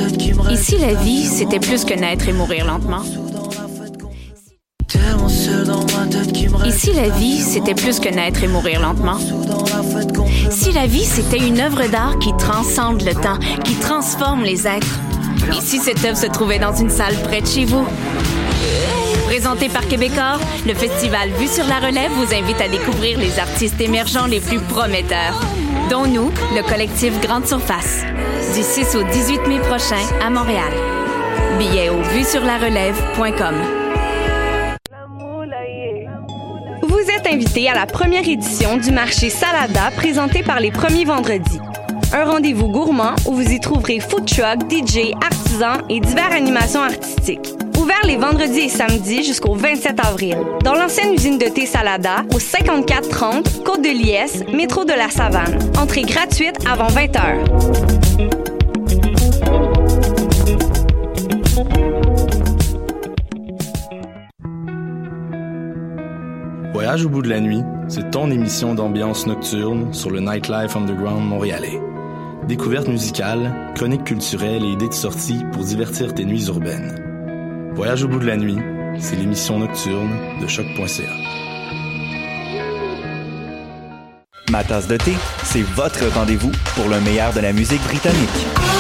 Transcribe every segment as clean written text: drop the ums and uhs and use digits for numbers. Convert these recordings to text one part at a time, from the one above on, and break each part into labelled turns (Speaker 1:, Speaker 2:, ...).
Speaker 1: Et si la vie, c'était plus que naître et mourir lentement? Et si la vie, c'était plus que naître et mourir lentement? Si la vie, c'était une œuvre d'art qui transcende le temps, qui transforme les êtres? Et si cette œuvre se trouvait dans une salle près de chez vous? Présenté par Québecor, le festival Vue sur la Relève vous invite à découvrir les artistes émergents les plus prometteurs, dont nous, le collectif Grande Surface, du 6 au 18 mai prochain à Montréal. Billets au vuesurlarelève.com.
Speaker 2: Vous êtes invité à la première édition du marché Salada présenté par les premiers vendredis. Un rendez-vous gourmand où vous y trouverez food truck, DJ, artisans et diverses animations artistiques. Ouvert les vendredis et samedis jusqu'au 27 avril. Dans l'ancienne usine de thé Salada, au 5430 Côte de Liesse, métro de la Savane. Entrée gratuite avant 20h.
Speaker 3: Voyage au bout de la nuit, c'est ton émission d'ambiance nocturne sur le Nightlife Underground montréalais. Découvertes musicales, chroniques culturelles et idées de sortie pour divertir tes nuits urbaines. Voyage au bout de la nuit, c'est l'émission nocturne de choc.ca.
Speaker 4: Ma tasse de thé, c'est votre rendez-vous pour le meilleur de la musique britannique.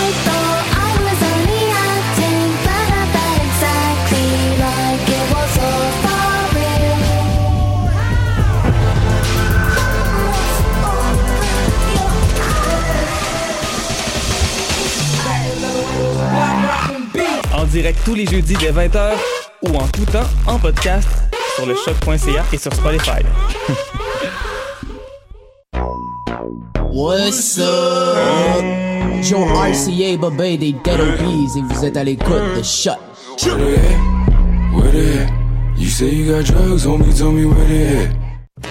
Speaker 4: En direct tous les jeudis dès 20h ou en tout temps en podcast sur le choc.ca et sur Spotify.
Speaker 5: What's up? Joe RCA, Bobé des Dead Obies et vous êtes à l'écoute de Choc.
Speaker 6: Where they at? You say you got drugs, homie, tell me where they at.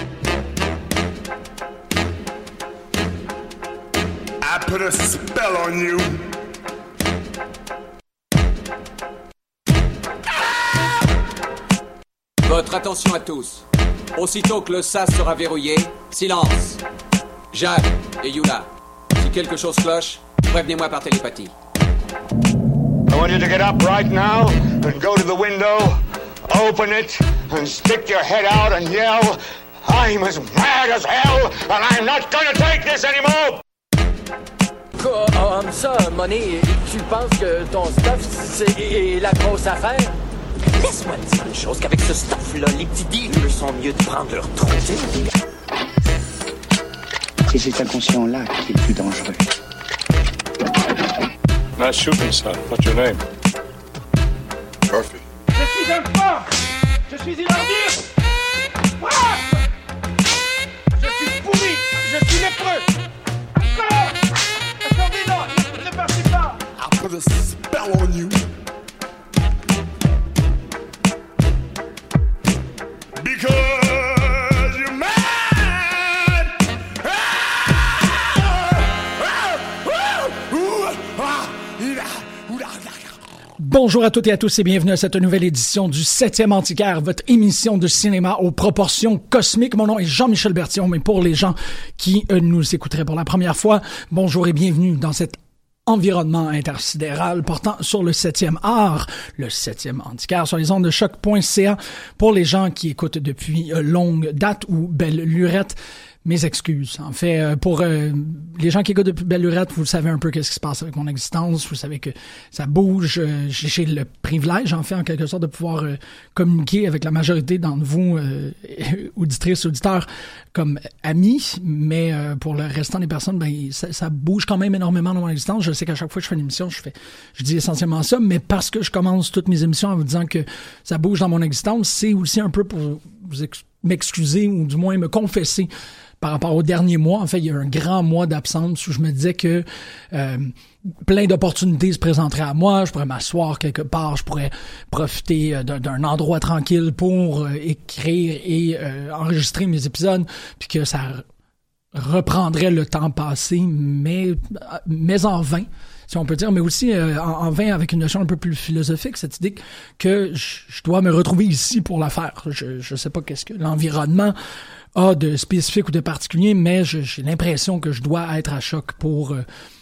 Speaker 6: I put a spell on you.
Speaker 7: Votre attention à tous. Aussitôt que le sas sera verrouillé, silence. Jacques et Yula, si quelque chose cloche, prévenez-moi par télépathie.
Speaker 8: I want you to get up right now and go to the window, open it, and stick your head out and yell, I'm as mad as hell, and I'm not gonna take this anymore!
Speaker 9: Comme ça, Money, tu penses que ton stuff, c'est la grosse affaire? Laisse-moi te dire une chose, qu'avec ce stuff-là, les petits dealers sont mieux de prendre leur trou.
Speaker 10: C'est cet inconscient-là qui est le plus dangereux.
Speaker 11: Nice shooting, son. What's your name?
Speaker 8: Murphy.
Speaker 12: Je suis un porc! Je suis une ordure! Je suis pourri! Je suis lépreux! Encore! Attendez, non! Ne partez pas!
Speaker 6: I put a spell on you. Because you're mad.
Speaker 13: Bonjour à toutes et à tous et bienvenue à cette nouvelle édition du 7e Antiquaire, votre émission de cinéma aux proportions cosmiques. Mon nom est Jean-Michel Bertillon, mais pour les gens qui nous écouteraient pour la première fois, bonjour et bienvenue dans cet environnement intersidéral portant sur le 7e art, le 7e Antiquaire sur les ondes de choc.ca. Pour les gens qui écoutent depuis longue date ou belle lurette, mes excuses. En fait, pour les gens qui écoutent depuis belle lurette, vous savez un peu qu'est-ce qui se passe avec mon existence. Vous savez que ça bouge. J'ai le privilège, en fait, en quelque sorte, de pouvoir communiquer avec la majorité d'entre vous, auditrices, auditeurs, comme amis. Mais pour le restant des personnes, ben ça bouge quand même énormément dans mon existence. Je sais qu'à chaque fois que je fais une émission, je dis essentiellement ça, mais parce que je commence toutes mes émissions en vous disant que ça bouge dans mon existence, c'est aussi un peu pour m'excuser ou du moins me confesser par rapport au dernier mois. En fait, il y a eu un grand mois d'absence où je me disais que plein d'opportunités se présenteraient à moi. Je pourrais m'asseoir quelque part, je pourrais profiter d'un endroit tranquille pour écrire et enregistrer mes épisodes, puis que ça reprendrait le temps passé, mais en vain, si on peut dire, mais aussi en vain avec une notion un peu plus philosophique, cette idée que je dois me retrouver ici pour la faire. Je sais pas qu'est-ce que l'environnement a de spécifique ou de particulier, mais j'ai l'impression que je dois être à Choc pour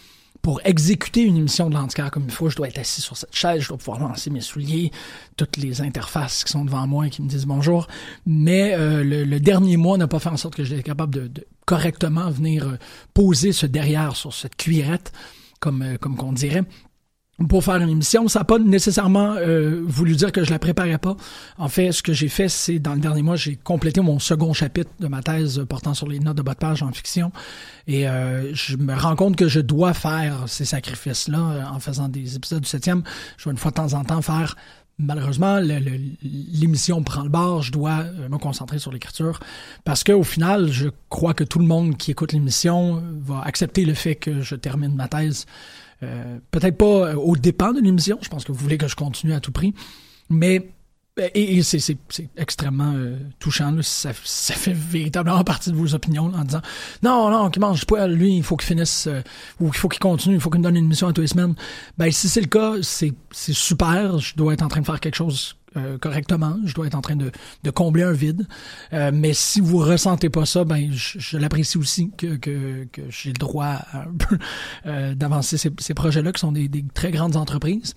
Speaker 13: pour exécuter une émission de l'Antiquaire comme il faut, je dois être assis sur cette chaise, je dois pouvoir lancer mes souliers, toutes les interfaces qui sont devant moi et qui me disent bonjour. Mais le dernier mois n'a pas fait en sorte que j'étais capable de correctement venir poser ce derrière sur cette cuillerette, comme qu'on dirait, pour faire une émission. Ça n'a pas nécessairement voulu dire que je la préparais pas. En fait, ce que j'ai fait, c'est dans le dernier mois, j'ai complété mon second chapitre de ma thèse portant sur les notes de bas de page en fiction. Et je me rends compte que je dois faire ces sacrifices-là en faisant des épisodes du 7e. Je dois une fois de temps en temps faire... Malheureusement, l'émission prend le bord, je dois me concentrer sur l'écriture parce qu'au final, je crois que tout le monde qui écoute l'émission va accepter le fait que je termine ma thèse. Peut-être pas aux dépens de l'émission, je pense que vous voulez que je continue à tout prix, mais et c'est extrêmement touchant, là. Ça fait véritablement partie de vos opinions là, en disant non, qu'il mange pas, lui, il faut qu'il finisse ou il faut qu'il continue, il faut qu'il me donne une émission à tous les semaines. Ben si c'est le cas, c'est super, je dois être en train de faire quelque chose correctement, je dois être en train de combler un vide. Mais si vous ressentez pas ça, ben je l'apprécie aussi que j'ai le droit un peu d'avancer ces projets-là qui sont des très grandes entreprises.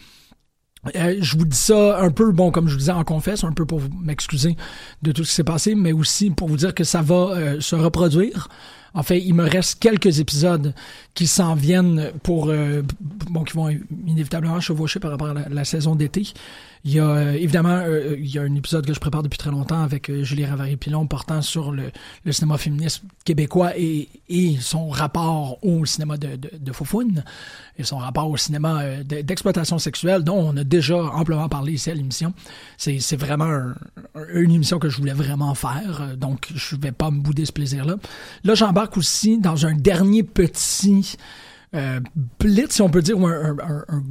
Speaker 13: Je vous dis ça un peu, bon, comme je vous disais en confesse, un peu pour m'excuser de tout ce qui s'est passé, mais aussi pour vous dire que ça va se reproduire. En fait, il me reste quelques épisodes qui s'en viennent pour qui vont inévitablement chevaucher par rapport à la saison d'été. Il y a évidemment il y a un épisode que je prépare depuis très longtemps avec Julie Ravary-Pilon portant sur le cinéma féministe québécois et son rapport au cinéma de Foufoune et son rapport au cinéma d'exploitation sexuelle dont on a déjà amplement parlé ici à l'émission. C'est vraiment une émission que je voulais vraiment faire, donc je vais pas me bouder ce plaisir-là. Là, j'embarque aussi dans un dernier petit blitz, si on peut dire, ou un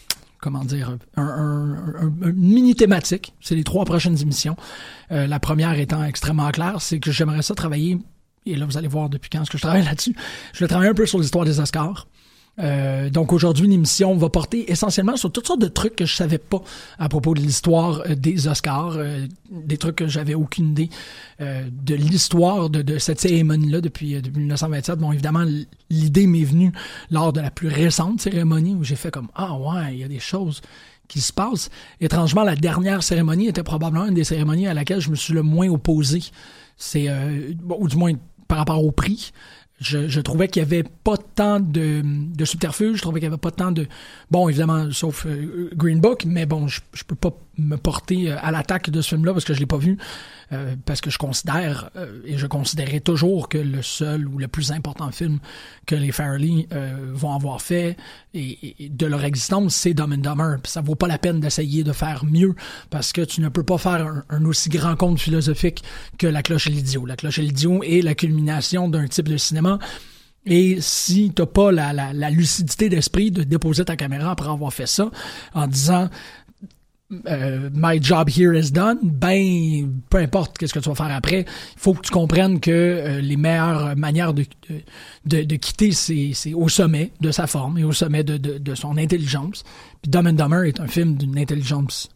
Speaker 13: mini thématique. C'est les 3 prochaines émissions. La première étant extrêmement claire, c'est que j'aimerais ça travailler, et là vous allez voir depuis quand est-ce que je travaille là-dessus, je vais travailler un peu sur l'histoire des Oscars. Donc aujourd'hui, l'émission va porter essentiellement sur toutes sortes de trucs que je savais pas à propos de l'histoire des Oscars, des trucs que j'avais aucune idée de l'histoire de cette cérémonie-là depuis 1927. Bon, évidemment, l'idée m'est venue lors de la plus récente cérémonie où j'ai fait comme « Ah ouais, il y a des choses qui se passent ». Étrangement, la dernière cérémonie était probablement une des cérémonies à laquelle je me suis le moins opposé. C'est, ou du moins par rapport au prix. Je trouvais qu'il n'y avait pas tant de subterfuge, je trouvais qu'il n'y avait pas tant de... Bon, évidemment, sauf Green Book, mais bon, je peux pas me porter à l'attaque de ce film-là parce que je l'ai pas vu, parce que je considère, et je considérais toujours que le seul ou le plus important film que les Farrelly vont avoir fait et de leur existence, c'est Dumb and Dumber. Puis ça vaut pas la peine d'essayer de faire mieux parce que tu ne peux pas faire un aussi grand conte philosophique que La Cloche et l'Idiot. La Cloche et l'Idiot est la culmination d'un type de cinéma. Et si t'as pas la lucidité d'esprit de déposer ta caméra après avoir fait ça en disant my job here is done, ben peu importe qu'est-ce que tu vas faire après, il faut que tu comprennes que les meilleures manières de quitter, c'est au sommet de sa forme et au sommet de son intelligence. Puis Dumb and Dumber est un film d'une intelligence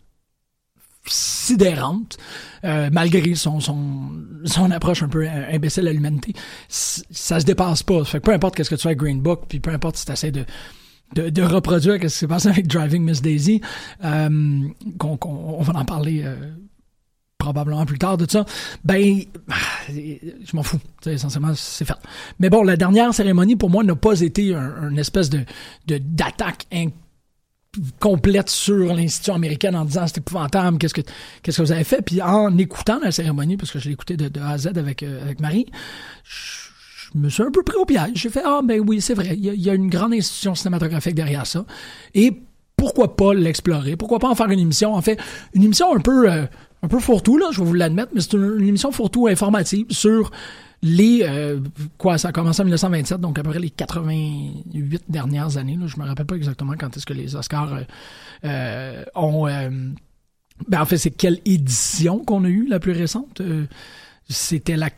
Speaker 13: sidérante, malgré son approche un peu imbécile à l'humanité. Ça se dépasse pas. Ça fait que peu importe qu'est-ce que tu fais avec Green Book, puis peu importe si tu essaies de reproduire ce qui s'est passé avec Driving Miss Daisy, on va en parler probablement plus tard de ça, ben je m'en fous. Essentiellement, c'est fait. Mais bon, la dernière cérémonie, pour moi, n'a pas été une espèce d'attaque complète sur l'institution américaine en disant c'est épouvantable, qu'est-ce que vous avez fait, puis en écoutant la cérémonie, parce que je l'ai écouté de A à Z avec Marie, je me suis un peu pris au piège. J'ai fait ben oui, c'est vrai, il y a une grande institution cinématographique derrière ça, et pourquoi pas l'explorer, pourquoi pas en faire une émission, en fait, une émission un peu fourre-tout, là, je vais vous l'admettre, mais c'est une émission fourre-tout informative sur ça a commencé en 1927, donc à peu près les 88 dernières années, là, je me rappelle pas exactement quand est-ce que les Oscars ont... en fait, c'est quelle édition qu'on a eue, la plus récente? C'était la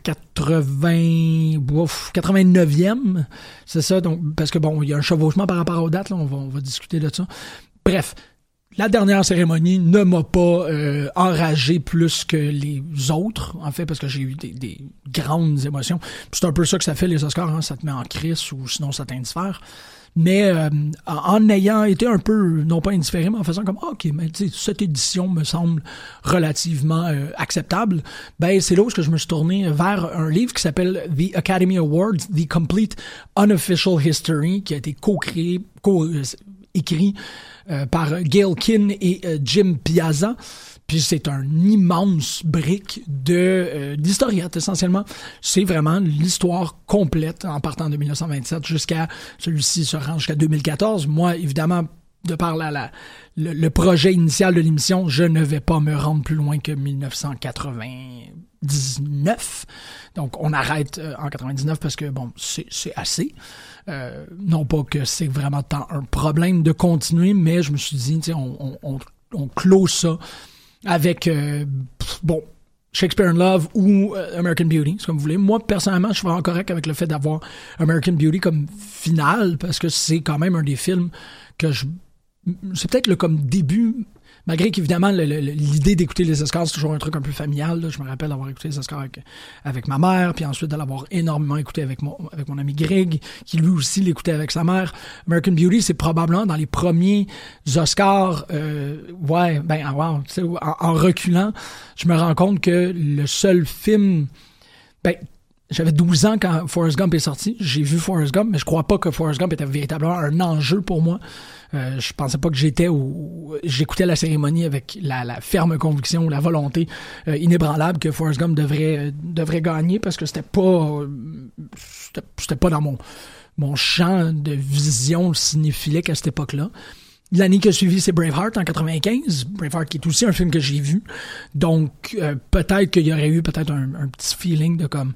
Speaker 13: 89e, c'est ça, donc parce que bon, il y a un chevauchement par rapport aux dates, là, on va discuter de ça. Bref, la dernière cérémonie ne m'a pas enragé plus que les autres, en fait, parce que j'ai eu des grandes émotions. Puis c'est un peu ça que ça fait, les Oscars, hein, ça te met en crise ou sinon ça t'indiffère. Mais en ayant été un peu, non pas indifféré, mais en faisant comme OK, mais cette édition me semble relativement acceptable, ben c'est là où je me suis tourné vers un livre qui s'appelle The Academy Awards, The Complete Unofficial History, qui a été écrit par Gail Kinn et Jim Piazza. Puis c'est un immense brique d'historiette, essentiellement. C'est vraiment l'histoire complète en partant de 1927 jusqu'à... Celui-ci se rend jusqu'à 2014. Moi, évidemment, de par le projet initial de l'émission, je ne vais pas me rendre plus loin que 1999. Donc, on arrête en 99 parce que, bon, c'est assez. Non pas que c'est vraiment tant un problème de continuer, mais je me suis dit, tu sais, on close ça avec, Shakespeare in Love ou American Beauty, c'est comme vous voulez. Moi, personnellement, je suis vraiment correct avec le fait d'avoir American Beauty comme finale, parce que c'est quand même un des films que c'est peut-être comme début, malgré qu'évidemment, l'idée d'écouter les Oscars, c'est toujours un truc un peu familial. Là. Je me rappelle d'avoir écouté les Oscars avec ma mère, puis ensuite de l'avoir énormément écouté avec mon ami Greg, qui lui aussi l'écoutait avec sa mère. American Beauty, c'est probablement dans les premiers Oscars, en reculant, je me rends compte que le seul film... J'avais 12 ans quand Forrest Gump est sorti. J'ai vu Forrest Gump, mais je crois pas que Forrest Gump était véritablement un enjeu pour moi. Je pensais pas que j'écoutais la cérémonie avec la ferme conviction, la volonté inébranlable que Forrest Gump devrait gagner, parce que c'était pas dans mon champ de vision cinéphilique à cette époque-là. L'année qui a suivi, c'est Braveheart en 95. Braveheart qui est aussi un film que j'ai vu. Donc, peut-être qu'il y aurait eu un petit feeling de comme,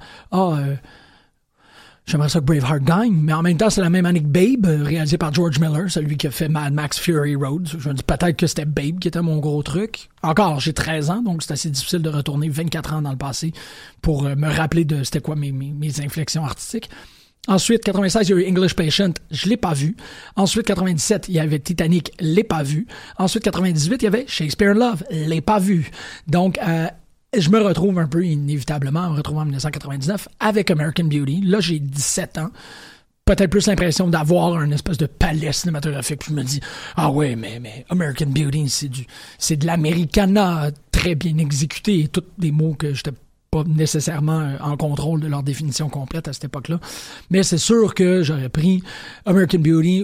Speaker 13: j'aimerais ça que Braveheart gagne. Mais en même temps, c'est la même année que Babe, réalisé par George Miller, celui qui a fait Mad Max Fury Road. Je me dis peut-être que c'était Babe qui était mon gros truc. Encore, j'ai 13 ans, donc c'est assez difficile de retourner 24 ans dans le passé pour me rappeler de c'était quoi mes inflexions artistiques. Ensuite, 96, il y a eu English Patient, je l'ai pas vu. Ensuite, 97, il y avait Titanic, l'ai pas vu. Ensuite, 98, il y avait Shakespeare in Love, l'ai pas vu. Donc, je me retrouve un peu inévitablement en me retrouvant en 1999 avec American Beauty. Là, j'ai 17 ans. Peut-être plus l'impression d'avoir un espèce de palais cinématographique. Puis je me dis, ah ouais, mais American Beauty, c'est de l'Americana très bien exécuté. Et tous des mots que j'étais pas nécessairement en contrôle de leur définition complète à cette époque-là. Mais c'est sûr que j'aurais pris American Beauty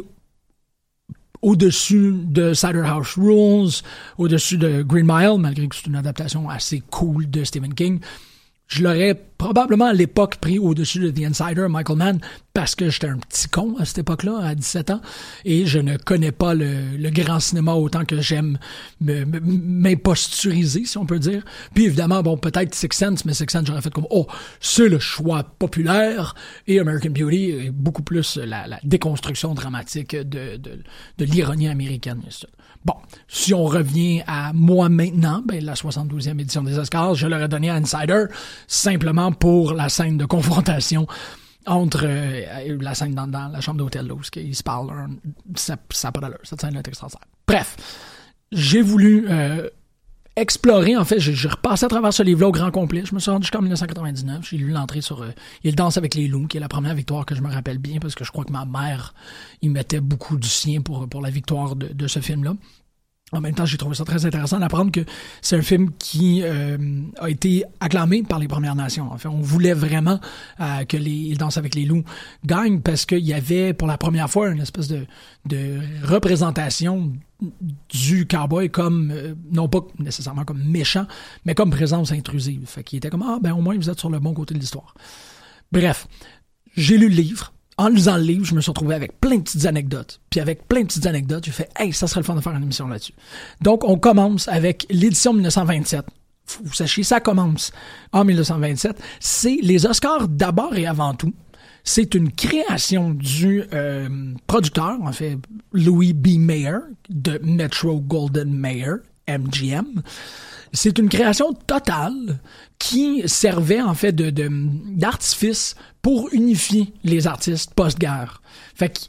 Speaker 13: au-dessus de Cider House Rules, au-dessus de Green Mile, malgré que c'est une adaptation assez cool de Stephen King. Je l'aurais probablement à l'époque pris au-dessus de The Insider, Michael Mann, parce que j'étais un petit con à cette époque-là, à 17 ans, et je ne connais pas le grand cinéma autant que j'aime m'imposturiser, si on peut dire. Puis évidemment, peut-être Sixth Sense, mais Sixth Sense, j'aurais fait comme, c'est le choix populaire, et American Beauty est beaucoup plus la déconstruction dramatique de l'ironie américaine. Bon, si on revient à moi maintenant, la 72e édition des Oscars, je l'aurais donné à Insider, simplement pour la scène de confrontation entre la scène dans la chambre d'hôtel, là, où ils se parlent, ça n'a pas d'allure, cette scène-là est extraordinaire. Bref, j'ai voulu explorer, en fait, j'ai repassé à travers ce livre-là au grand complet, je me suis rendu jusqu'en 1999, j'ai lu l'entrée sur Il danse avec les loups, qui est la première victoire que je me rappelle bien, parce que je crois que ma mère y mettait beaucoup du sien pour la victoire de ce film-là. En même temps, j'ai trouvé ça très intéressant d'apprendre que c'est un film qui a été acclamé par les Premières Nations. En fait, on voulait vraiment que Il danse avec les loups gagne, parce qu'il y avait pour la première fois une espèce de représentation du cowboy comme, non pas nécessairement comme méchant, mais comme présence intrusive. Fait qu'il était comme, au moins vous êtes sur le bon côté de l'histoire. Bref, j'ai lu le livre. En lisant le livre, je me suis retrouvé avec plein de petites anecdotes. Puis avec plein de petites anecdotes, j'ai fait « Hey, ça serait le fun de faire une émission là-dessus. » Donc, on commence avec l'édition 1927. Vous sachiez, ça commence en 1927. C'est les Oscars d'abord et avant tout. C'est une création du producteur, en fait, Louis B. Mayer, de Metro-Goldwyn-Mayer, MGM. C'est une création totale qui servait en fait d'artifice pour unifier les artistes post-guerre. Fait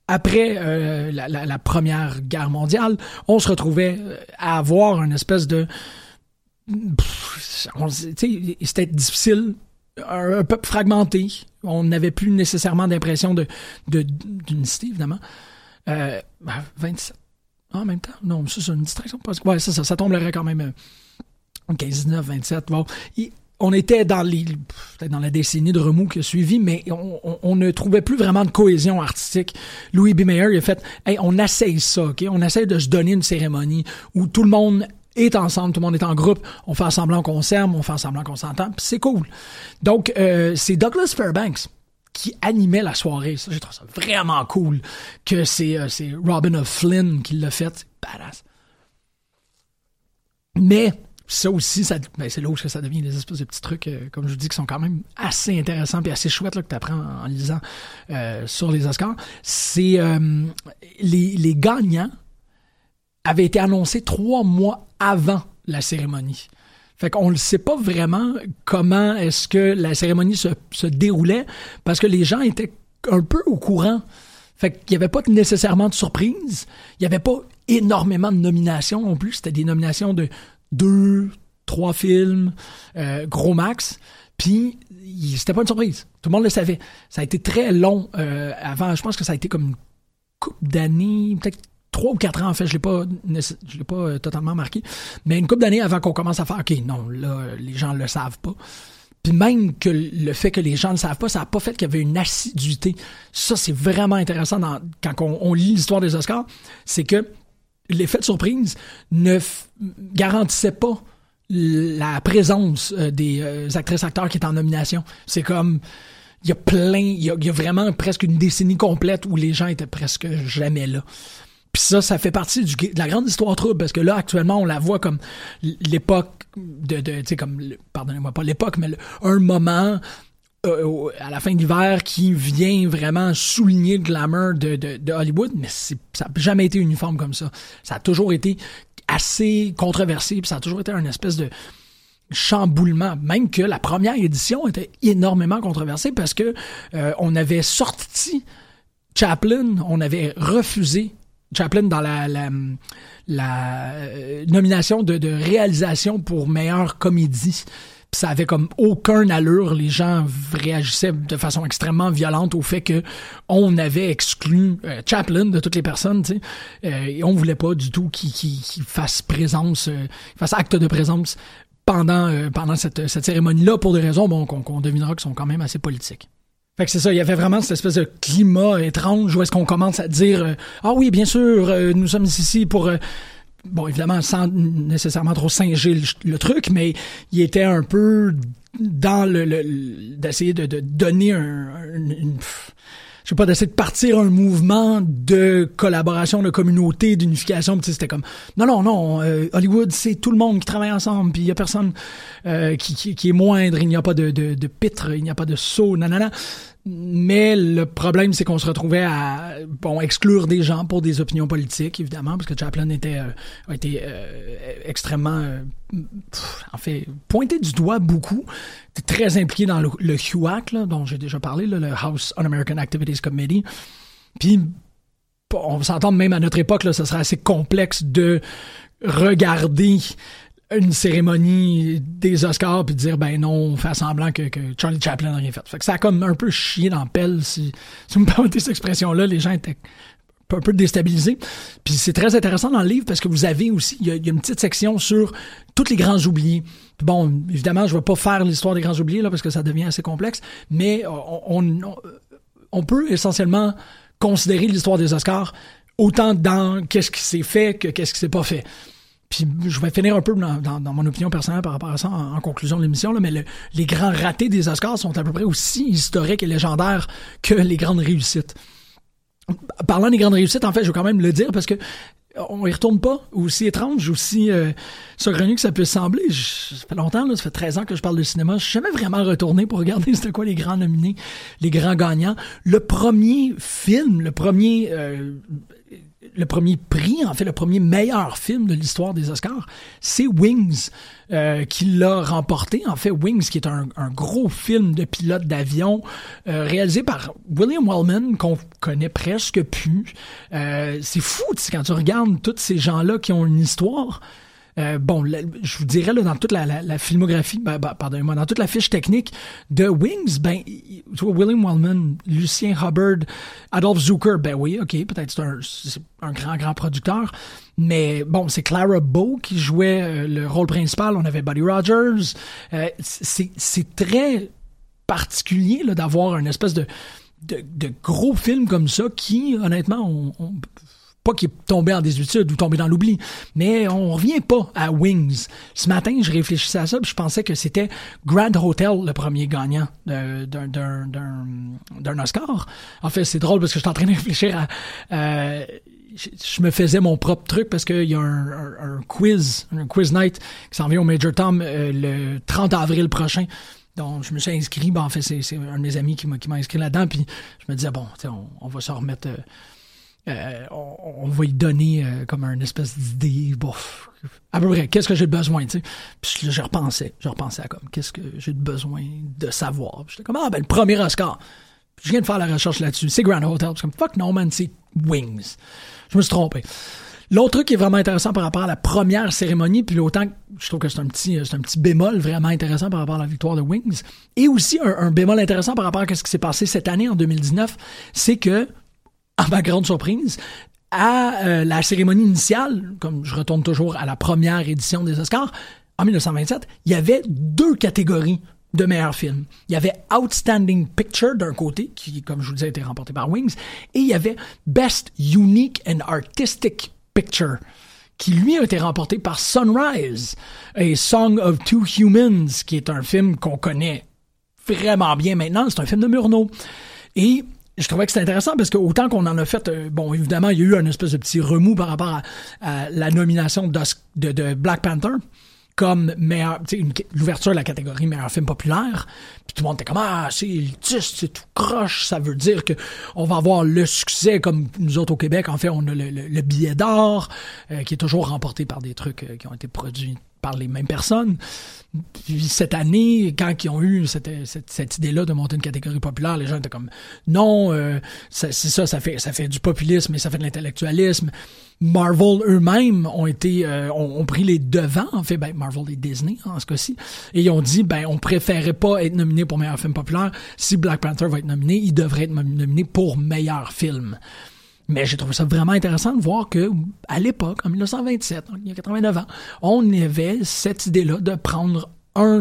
Speaker 13: après la Première Guerre mondiale, on se retrouvait à avoir une espèce de... c'était difficile, un peu fragmenté. On n'avait plus nécessairement d'impression d'unicité, évidemment. 27. En même temps? Non, ça, c'est une distraction. Ouais, ça tomberait quand même 15, 19, 27. Bon. On était peut-être dans la décennie de remous qui a suivi, mais on ne trouvait plus vraiment de cohésion artistique. Louis B. Mayer, il a fait « Hey, on essaye ça, OK? On essaye de se donner une cérémonie où tout le monde est ensemble, tout le monde est en groupe, on fait semblant qu'on s'aime, on fait semblant qu'on s'entend, puis c'est cool. » Donc, c'est Douglas Fairbanks qui animait la soirée. Ça, j'ai trouvé ça vraiment cool que c'est Robin of Flynn qui l'a fait. C'est badass. Mais... ça aussi, c'est là où ça devient des espèces de petits trucs, comme je vous dis, qui sont quand même assez intéressants et assez chouettes là, que tu apprends en lisant sur les Oscars. C'est les gagnants avaient été annoncés 3 mois avant la cérémonie. Fait qu'on ne sait pas vraiment comment est-ce que la cérémonie se déroulait, parce que les gens étaient un peu au courant. Fait qu'il n'y avait pas nécessairement de surprise. Il n'y avait pas énormément de nominations non plus. C'était des nominations de 2, 3 films, gros max. Puis, c'était pas une surprise. Tout le monde le savait. Ça a été très long avant. Je pense que ça a été comme une couple d'années, peut-être 3 ou 4 ans, en fait. Je l'ai pas totalement marqué. Mais une couple d'années avant qu'on commence à faire « OK, non, là, les gens le savent pas ». Puis même que le fait que les gens ne le savent pas, ça n'a pas fait qu'il y avait une assiduité. Ça, c'est vraiment intéressant quand on lit l'histoire des Oscars. C'est que l'effet de surprise ne garantissait pas la présence des actrices-acteurs qui étaient en nomination. C'est comme, il y a vraiment presque une décennie complète où les gens étaient presque jamais là. Puis ça fait partie de la grande histoire trouble, parce que là, actuellement, on la voit comme l'époque tu sais, comme, pardonnez-moi, pas l'époque, mais un moment à la fin de l'hiver qui vient vraiment souligner le glamour de Hollywood, mais ça n'a jamais été uniforme comme ça. Ça a toujours été assez controversé, puis ça a toujours été une espèce de chamboulement, même que la première édition était énormément controversée parce que on avait sorti Chaplin, on avait refusé Chaplin dans la nomination de réalisation pour meilleure comédie. Puis ça avait comme aucun allure. Les gens réagissaient de façon extrêmement violente au fait que on avait exclu Chaplin de toutes les personnes, tu sais. Et on voulait pas du tout qu'il fasse présence, fasse acte de présence pendant cette cérémonie-là, pour des raisons qu'on devinera qui sont quand même assez politiques. Fait que c'est ça, il y avait vraiment cette espèce de climat étrange où est-ce qu'on commence à dire ah oui, bien sûr, nous sommes ici pour bon, évidemment, sans nécessairement trop singer le truc, mais il était un peu dans d'essayer de donner je sais pas, d'essayer de partir un mouvement de collaboration, de communauté, d'unification. Puis c'était comme non, Hollywood, c'est tout le monde qui travaille ensemble, puis il y a personne qui est moindre, il n'y a pas de pitre, il n'y a pas de saut, nanana. Mais le problème, c'est qu'on se retrouvait à exclure des gens pour des opinions politiques, évidemment, parce que Chaplin a été extrêmement en fait pointé du doigt beaucoup. Il était très impliqué dans le HUAC, là, dont j'ai déjà parlé, là, le House Un-American Activities Committee. Puis on s'entend même à notre époque, là, ça serait assez complexe de regarder une cérémonie des Oscars puis de dire ben non, on fait semblant que Charlie Chaplin n'a rien fait. Fait que ça a comme un peu chié dans la pelle, si vous me permettez cette expression-là. Les gens étaient un peu déstabilisés. Puis c'est très intéressant dans le livre parce que vous avez aussi, il y a une petite section sur tous les grands oubliés. Puis bon, évidemment, je ne vais pas faire l'histoire des grands oubliés là parce que ça devient assez complexe, mais on peut essentiellement considérer l'histoire des Oscars autant dans qu'est-ce qui s'est fait que qu'est-ce qui s'est pas fait. Puis je vais finir un peu dans mon opinion personnelle par rapport à ça en conclusion de l'émission, là, mais les grands ratés des Oscars sont à peu près aussi historiques et légendaires que les grandes réussites. Parlant des grandes réussites, en fait, je veux quand même le dire parce que on y retourne pas, aussi étrange, aussi saugrenu que ça peut sembler. Ça fait longtemps, là, ça fait 13 ans que je parle de cinéma. Je suis jamais vraiment retourné pour regarder c'était quoi les grands nominés, les grands gagnants. Le premier film, le premier prix, en fait, le premier meilleur film de l'histoire des Oscars, c'est Wings qui l'a remporté. En fait, Wings, qui est un gros film de pilote d'avion réalisé par William Wellman, qu'on connaît presque plus. C'est fou, quand tu regardes tous ces gens-là qui ont une histoire. Je vous dirais, là, dans toute la filmographie, pardonnez-moi, dans toute la fiche technique de Wings, tu vois, William Wellman, Lucien Hubbard, Adolphe Zucker, oui, OK, peut-être c'est un grand producteur, mais bon, c'est Clara Bow qui jouait le rôle principal, on avait Buddy Rogers, c'est très particulier, là, d'avoir une espèce de gros film comme ça qui, honnêtement, pas qui est tombé en désuétude ou tombé dans l'oubli, mais on revient pas à Wings. Ce matin, je réfléchissais à ça, puis je pensais que c'était Grand Hotel, le premier gagnant d'un Oscar. En fait, c'est drôle parce que je suis en train de réfléchir à... je me faisais mon propre truc parce qu'il y a un quiz night qui s'en vient au Major Tom le 30 avril prochain. Donc, je me suis inscrit. En fait, c'est un de mes amis qui m'a inscrit là-dedans, puis je me disais, on va se remettre... on va y donner comme une espèce d'idée. À peu près, qu'est-ce que j'ai besoin, tu sais? Puis là, je repensais à comme, qu'est-ce que j'ai besoin de savoir? Puis j'étais comme, le premier Oscar. Puis je viens de faire la recherche là-dessus. C'est Grand Hotel. Puis comme, fuck no, man, c'est Wings. Je me suis trompé. L'autre truc qui est vraiment intéressant par rapport à la première cérémonie, puis autant que je trouve que c'est un petit bémol vraiment intéressant par rapport à la victoire de Wings, et aussi un bémol intéressant par rapport à ce qui s'est passé cette année, en 2019, c'est que, à ma grande surprise, à la cérémonie initiale, comme je retourne toujours à la première édition des Oscars, en 1927, il y avait 2 catégories de meilleurs films. Il y avait Outstanding Picture d'un côté, qui, comme je vous disais, a été remporté par Wings, et il y avait Best Unique and Artistic Picture, qui lui a été remporté par Sunrise, A Song of Two Humans, qui est un film qu'on connaît vraiment bien maintenant. C'est un film de Murnau. Et je trouvais que c'était intéressant parce que autant qu'on en a fait, évidemment, il y a eu un espèce de petit remous par rapport à la nomination de Black Panther comme meilleur, l'ouverture de la catégorie meilleur film populaire. Puis tout le monde était comme, c'est élitiste, c'est tout croche, ça veut dire que on va avoir le succès comme nous autres au Québec. En fait, on a le billet d'or qui est toujours remporté par des trucs qui ont été produits par les mêmes personnes. Puis cette année, quand ils ont eu cette idée-là de monter une catégorie populaire, les gens étaient comme non, ça fait du populisme et ça fait de l'intellectualisme. Marvel eux-mêmes ont pris les devants, en fait, Marvel et Disney en ce cas-ci, et ils ont dit on préférait pas être nominé pour meilleur film populaire. Si Black Panther va être nominé, il devrait être nominé pour meilleur film. Mais j'ai trouvé ça vraiment intéressant de voir que, à l'époque, en 1927, il y a 89 ans, on avait cette idée-là de prendre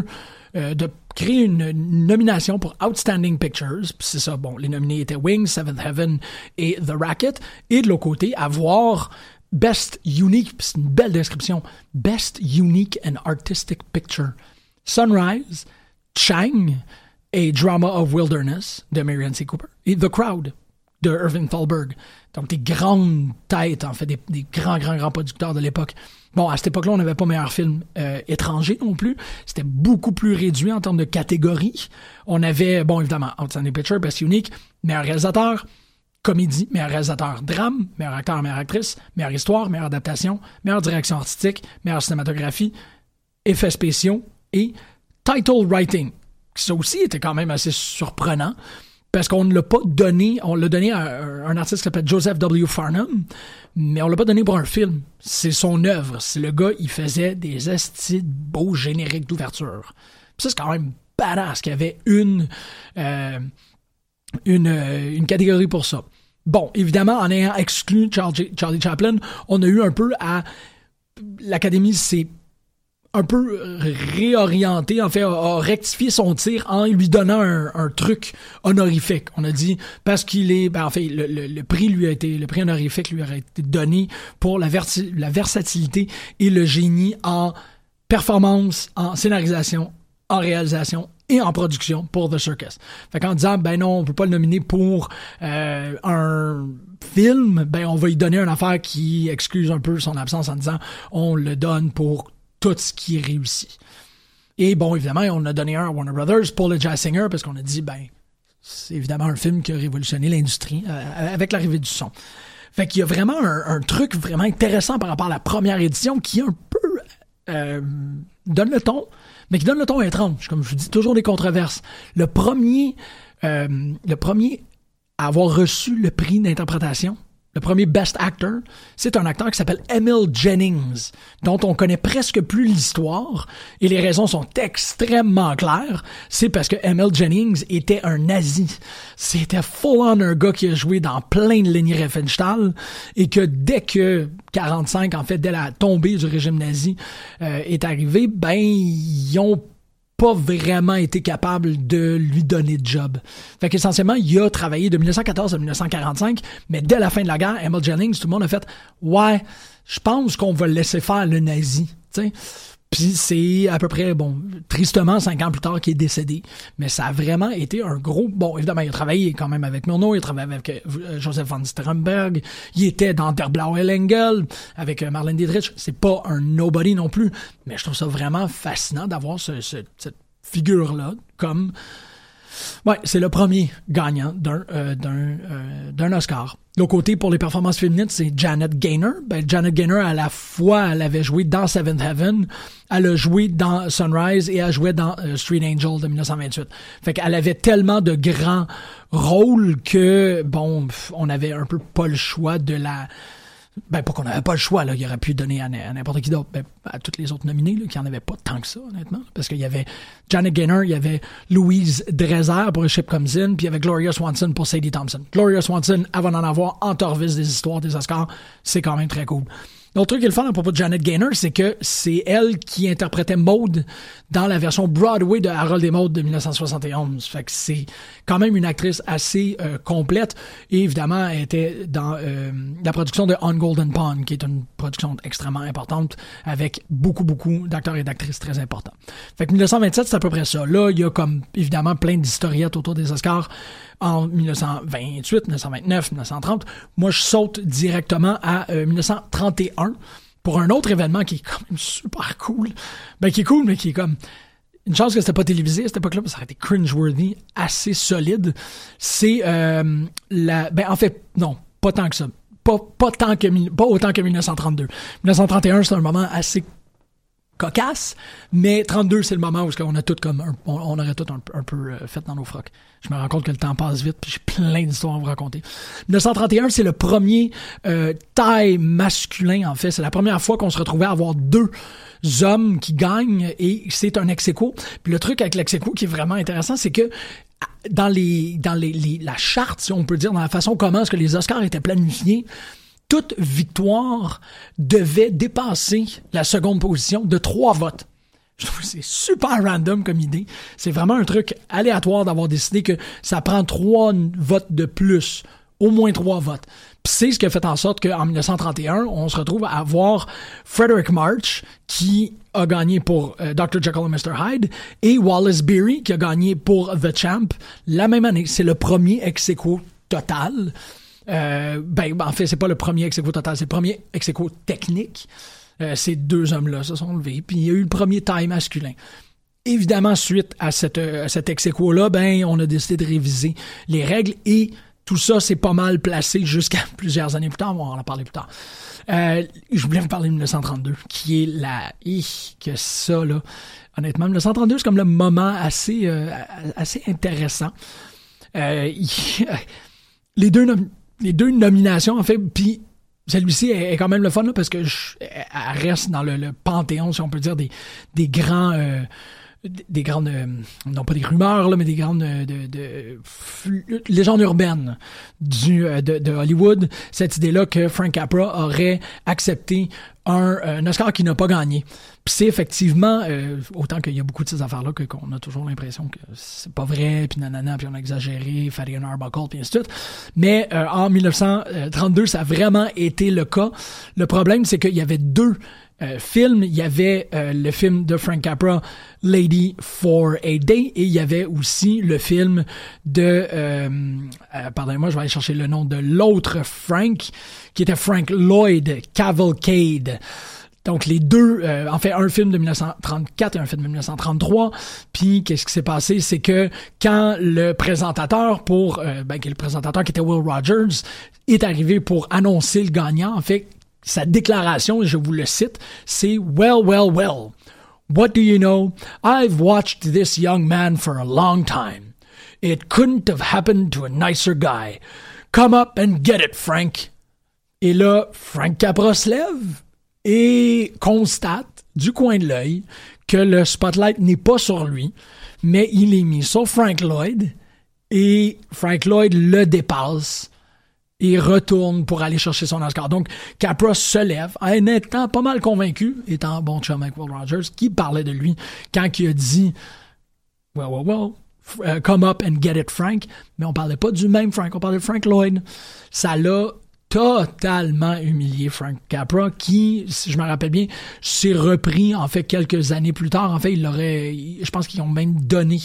Speaker 13: de créer une nomination pour Outstanding Pictures. Puis c'est ça, les nominés étaient Wings, Seventh Heaven et The Racket. Et de l'autre côté, avoir Best Unique, c'est une belle description, Best Unique and Artistic Picture. Sunrise, Chang et Drama of Wilderness de Marion C. Cooper et The Crowd de Irving Thalberg. Donc, des grandes têtes, en fait, des grands producteurs de l'époque. À cette époque-là, on n'avait pas meilleur film étranger non plus. C'était beaucoup plus réduit en termes de catégories. On avait, évidemment, Outstanding Picture, Best Unique, meilleur réalisateur, comédie, meilleur réalisateur drame, meilleur acteur, meilleure actrice, meilleure histoire, meilleure adaptation, meilleure direction artistique, meilleure cinématographie, effets spéciaux et title writing. Ça aussi était quand même assez surprenant. Parce qu'on ne l'a pas donné, on l'a donné à un artiste qui s'appelle Joseph W. Farnham, mais on l'a pas donné pour un film. C'est son œuvre. C'est le gars, il faisait des estis de beaux génériques d'ouverture. Puis ça, c'est quand même badass qu'il y avait une catégorie pour ça. Évidemment, en ayant exclu Charlie Chaplin, on a eu un peu à... L'Académie s'est un peu réorienté, en fait, a rectifié son tir en lui donnant un truc honorifique. On a dit, parce qu'il est, le prix honorifique lui aurait été donné pour la versatilité et le génie en performance, en scénarisation, en réalisation et en production pour The Circus. Fait qu'en disant, non, on peut pas le nominer pour un film, on va lui donner une affaire qui excuse un peu son absence en disant, on le donne pour tout ce qui est réussi. Et évidemment, on a donné un à Warner Brothers pour le Jazz Singer parce qu'on a dit, c'est évidemment un film qui a révolutionné l'industrie avec l'arrivée du son. Fait qu'il y a vraiment un truc vraiment intéressant par rapport à la première édition qui un peu donne le ton, mais qui donne le ton étrange. Comme je vous dis, toujours des controverses. Le premier à avoir reçu le prix d'interprétation, le premier Best Actor, c'est un acteur qui s'appelle Emil Jennings, dont on connaît presque plus l'histoire, et les raisons sont extrêmement claires. C'est parce que Emil Jennings était un nazi. C'était full-on un gars qui a joué dans plein de Leni Riefenstahl, et que dès que 45, en fait, dès la tombée du régime nazi est arrivé, ben, ils ont pas vraiment été capable de lui donner de job. Fait qu'essentiellement, il a travaillé de 1914 à 1945, mais dès la fin de la guerre, Emil Jennings, tout le monde a fait « Ouais, je pense qu'on va le laisser faire le nazi. » Puis c'est à peu près, bon, tristement, 5 ans plus tard qu'il est décédé. Mais ça a vraiment été un gros... Bon, évidemment, il a travaillé quand même avec Murnau, il a travaillé avec Joseph von Stromberg, il était dans Der Blaue Engel avec Marlene Dietrich. C'est pas un nobody non plus, mais je trouve ça vraiment fascinant d'avoir cette figure-là comme... Ouais, c'est le premier gagnant d'un Oscar. L'autre côté, pour les performances féminines, c'est Janet Gaynor. Ben, Janet Gaynor, à la fois, elle avait joué dans Seventh Heaven, elle a joué dans Sunrise et elle jouait dans Street Angel de 1928. Fait qu'elle avait tellement de grands rôles que, bon, on avait un peu pas le choix de la... Ben, pas qu'on n'avait pas le choix, là. Il aurait pu donner à n'importe qui d'autre. Ben, à toutes les autres nominés, là, qui en avaient pas tant que ça, honnêtement. Parce qu'il y avait Janet Gaynor, il y avait Louise Dresser pour A Ship Comes In, puis il y avait Gloria Swanson pour Sadie Thompson. Gloria Swanson, avant d'en avoir en torvis des histoires des Oscars, c'est quand même très cool. L'autre truc qui est le fun à propos de Janet Gaynor, c'est que c'est elle qui interprétait Maude dans la version Broadway de Harold et Maude de 1971. Fait que c'est quand même une actrice assez complète. Et évidemment, elle était dans la production de On Golden Pond, qui est une production extrêmement importante avec beaucoup d'acteurs et d'actrices très importants. Fait que 1927, c'est à peu près ça. Là, il y a comme évidemment plein d'historiettes autour des Oscars en 1928, 1929, 1930. Moi, je saute directement à 1931 pour un autre événement qui est quand même super cool. Ben, qui est cool, mais qui est comme... Une chance que c'était pas télévisé à cette époque-là, parce que ça aurait été cringe-worthy, assez solide. C'est Ben, en fait, non, pas tant que ça. Pas autant que 1932. 1931, c'est un moment assez cocasse, mais 32, c'est le moment où on a tout comme on aurait tout un peu fait dans nos frocs. Je me rends compte que le temps passe vite, puis j'ai plein d'histoires à vous raconter. 1931, c'est le premier taille masculin, en fait. C'est la première fois qu'on se retrouvait à avoir 2 hommes qui gagnent, et c'est un ex-aequo. Puis le truc avec l'ex-aequo qui est vraiment intéressant, c'est que dans la charte, si on peut dire, dans la façon comment est-ce que les Oscars étaient planifiés, toute victoire devait dépasser la seconde position de 3 votes. Je trouve que c'est super random comme idée. C'est vraiment un truc aléatoire d'avoir décidé que ça prend 3 votes de plus. Au moins 3 votes. Puis c'est ce qui a fait en sorte qu'en 1931, on se retrouve à avoir Frederick March, qui a gagné pour Dr. Jekyll and Mr. Hyde, et Wallace Beery, qui a gagné pour The Champ la même année. C'est le premier ex-aequo total. En fait, c'est pas le premier ex-aequo total, c'est le premier ex-aequo technique. Ces 2 hommes-là se sont levés, puis il y a eu le premier taille masculin. Évidemment, suite à cet ex-aequo-là, ben, on a décidé de réviser les règles, et tout ça, c'est pas mal placé jusqu'à plusieurs années plus tard. On va en parler plus tard. Je voulais vous parler de 1932, qui est que ça, là. Honnêtement, 1932, c'est comme le moment assez intéressant. Les deux nominations, en fait, puis celui-ci est quand même le fun, là, parce que elle reste dans le panthéon, si on peut dire, des grandes, non pas des rumeurs, là, mais des grandes légendes urbaines de Hollywood. Cette idée-là que Frank Capra aurait accepté un Oscar qu'il n'a pas gagné. Puis c'est effectivement, autant qu'il y a beaucoup de ces affaires-là qu'on a toujours l'impression que c'est pas vrai, puis nanana, puis on a exagéré, Fatty and Arbuckle, puis ainsi de suite. Mais en 1932, ça a vraiment été le cas. Le problème, c'est qu'il y avait 2 films. Il y avait le film de Frank Capra, Lady for a Day, et il y avait aussi le film de pardonnez-moi, je vais aller chercher le nom de l'autre Frank, qui était Frank Lloyd, Cavalcade. Donc, les deux, en fait, un film de 1934 et un film de 1933. Puis, qu'est-ce qui s'est passé? C'est que quand le présentateur le présentateur qui était Will Rogers est arrivé pour annoncer le gagnant, en fait, sa déclaration, je vous le cite, c'est « Well, well, well. What do you know? I've watched this young man for a long time. It couldn't have happened to a nicer guy. Come up and get it, Frank. » Et là, Frank Capra se lève et constate du coin de l'œil que le spotlight n'est pas sur lui, mais il est mis sur Frank Lloyd et Frank Lloyd le dépasse et retourne pour aller chercher son Oscar. Donc, Capra se lève, en étant pas mal convaincu, étant bon chum avec Will Rogers, qui parlait de lui quand il a dit « Well, come up and get it, Frank », mais on parlait pas du même Frank, on parlait de Frank Lloyd. Ça l'a totalement humilié Frank Capra, qui, si je me rappelle bien, s'est repris, en fait, quelques années plus tard. En fait, je pense qu'ils ont même donné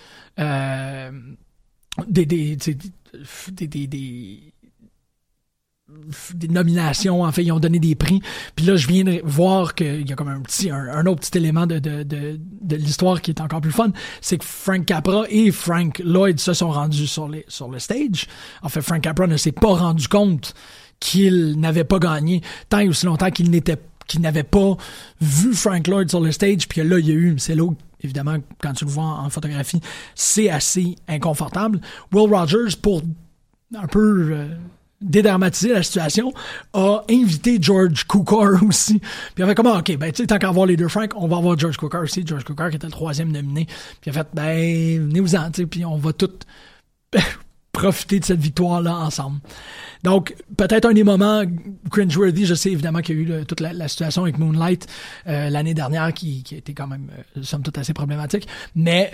Speaker 13: des nominations, en fait, ils ont donné des prix. Puis là, je viens de voir qu'il y a comme un autre petit élément de l'histoire qui est encore plus fun, c'est que Frank Capra et Frank Lloyd se sont rendus sur le stage. En fait, Frank Capra ne s'est pas rendu compte qu'il n'avait pas gagné tant et aussi longtemps qu'il n'avait pas vu Frank Lloyd sur le stage, puis que là, il y a eu, c'est là où, évidemment, quand tu le vois en photographie, c'est assez inconfortable. Will Rogers, pour un peu dédramatiser la situation, a invité George Cukor aussi. Puis il a fait comment, OK, ben tu sais, tant qu'à voir les deux Frank, on va voir George Cukor aussi. George Cukor qui était le 3e nominé. Puis il a fait, venez-vous-en, tu sais, puis on va tous profiter de cette victoire-là ensemble. Donc, peut-être un des moments cringeworthy, je sais évidemment qu'il y a eu toute la situation avec Moonlight l'année dernière qui a été quand même, somme toute, assez problématique, mais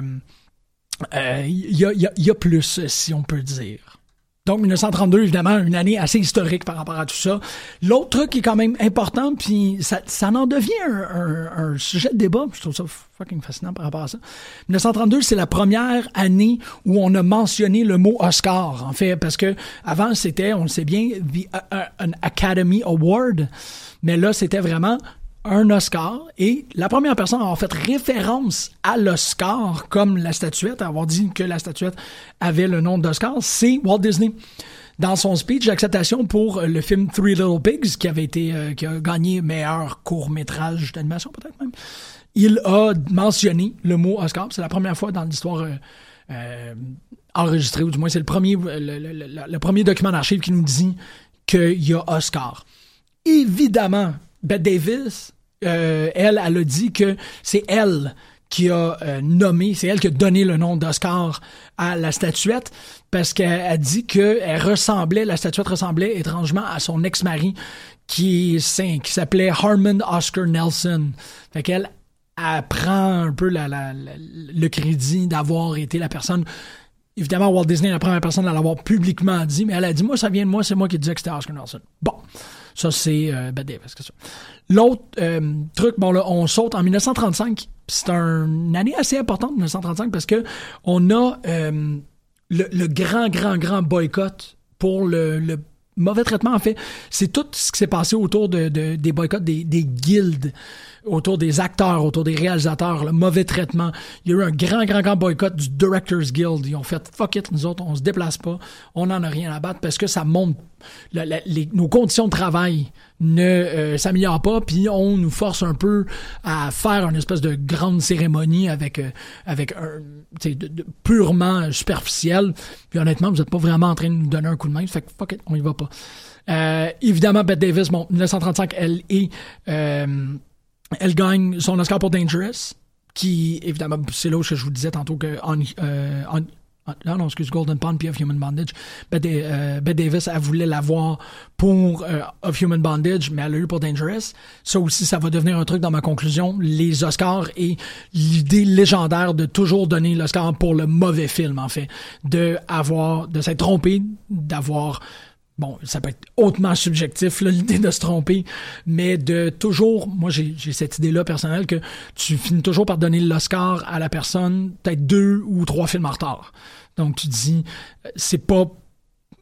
Speaker 13: il y a plus, si on peut dire. Donc, 1932, évidemment, une année assez historique par rapport à tout ça. L'autre truc qui est quand même important, puis ça en devient un sujet de débat, je trouve ça fucking fascinant par rapport à ça. 1932, c'est la première année où on a mentionné le mot Oscar, en fait, parce que avant c'était, on le sait bien, an Academy Award, mais là, c'était vraiment un Oscar, et la première personne à avoir fait référence à l'Oscar comme la statuette, à avoir dit que la statuette avait le nom d'Oscar, c'est Walt Disney. Dans son speech d'acceptation pour le film Three Little Pigs, qui a gagné meilleur court-métrage d'animation, peut-être même, il a mentionné le mot Oscar. C'est la première fois dans l'histoire enregistrée, ou du moins c'est le premier document d'archives qui nous dit qu'il y a Oscar. Évidemment, Bette Davis, elle a dit que c'est elle qui a nommé, c'est elle qui a donné le nom d'Oscar à la statuette, parce qu'elle a dit que la statuette ressemblait étrangement à son ex-mari qui s'appelait Harmon Oscar Nelson. Fait qu'elle prend un peu le crédit d'avoir été la personne. Évidemment, Walt Disney est la première personne à l'avoir publiquement dit, mais elle a dit, moi, ça vient de moi, c'est moi qui disais que c'était Oscar Nelson. Bon, ça, c'est Bette Davis. L'autre truc, bon là, on saute en 1935. C'est une année assez importante, 1935, parce que on a le grand boycott pour le mauvais traitement, en fait. C'est tout ce qui s'est passé autour des boycotts des guildes, autour des acteurs, autour des réalisateurs, le mauvais traitement. Il y a eu un grand boycott du Directors Guild. Ils ont fait « fuck it, nous autres, on se déplace pas, on n'en a rien à battre » parce que ça montre nos conditions de travail ne s'améliorent pas, puis on nous force un peu à faire une espèce de grande cérémonie avec un purement superficiel. Puis honnêtement, vous n'êtes pas vraiment en train de nous donner un coup de main, fait que fuck it, on y va pas. Évidemment, Bette Davis, 1935, elle gagne son Oscar pour Dangerous, qui, évidemment, c'est là où je vous disais tantôt que Golden Pond puis Of Human Bondage. Bette Davis, elle voulait l'avoir pour Of Human Bondage, mais elle l'a eu pour Dangerous. Ça aussi, ça va devenir un truc dans ma conclusion. Les Oscars et l'idée légendaire de toujours donner l'Oscar pour le mauvais film, en fait. De s'être trompé, d'avoir... Bon, ça peut être hautement subjectif, là, l'idée de se tromper, mais de toujours... Moi, j'ai cette idée-là personnelle que tu finis toujours par donner l'Oscar à la personne peut-être 2 ou 3 films en retard. Donc, tu dis, c'est pas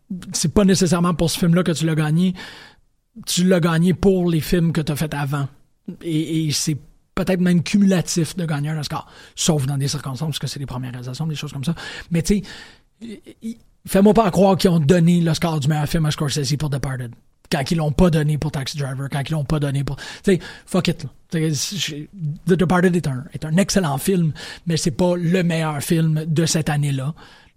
Speaker 13: nécessairement pour ce film-là que tu l'as gagné. Tu l'as gagné pour les films que tu as fait avant. Et c'est peut-être même cumulatif de gagner un Oscar, sauf dans des circonstances, parce que c'est les premières réalisations, des choses comme ça. Mais tu sais, fais-moi pas croire qu'ils ont donné l'Oscar du meilleur film à Scorsese pour Departed. Quand ils l'ont pas donné pour Taxi Driver, quand ils l'ont pas donné pour... Tu sais, fuck it, là. The Departed est un excellent film, mais c'est pas le meilleur film de cette année-là.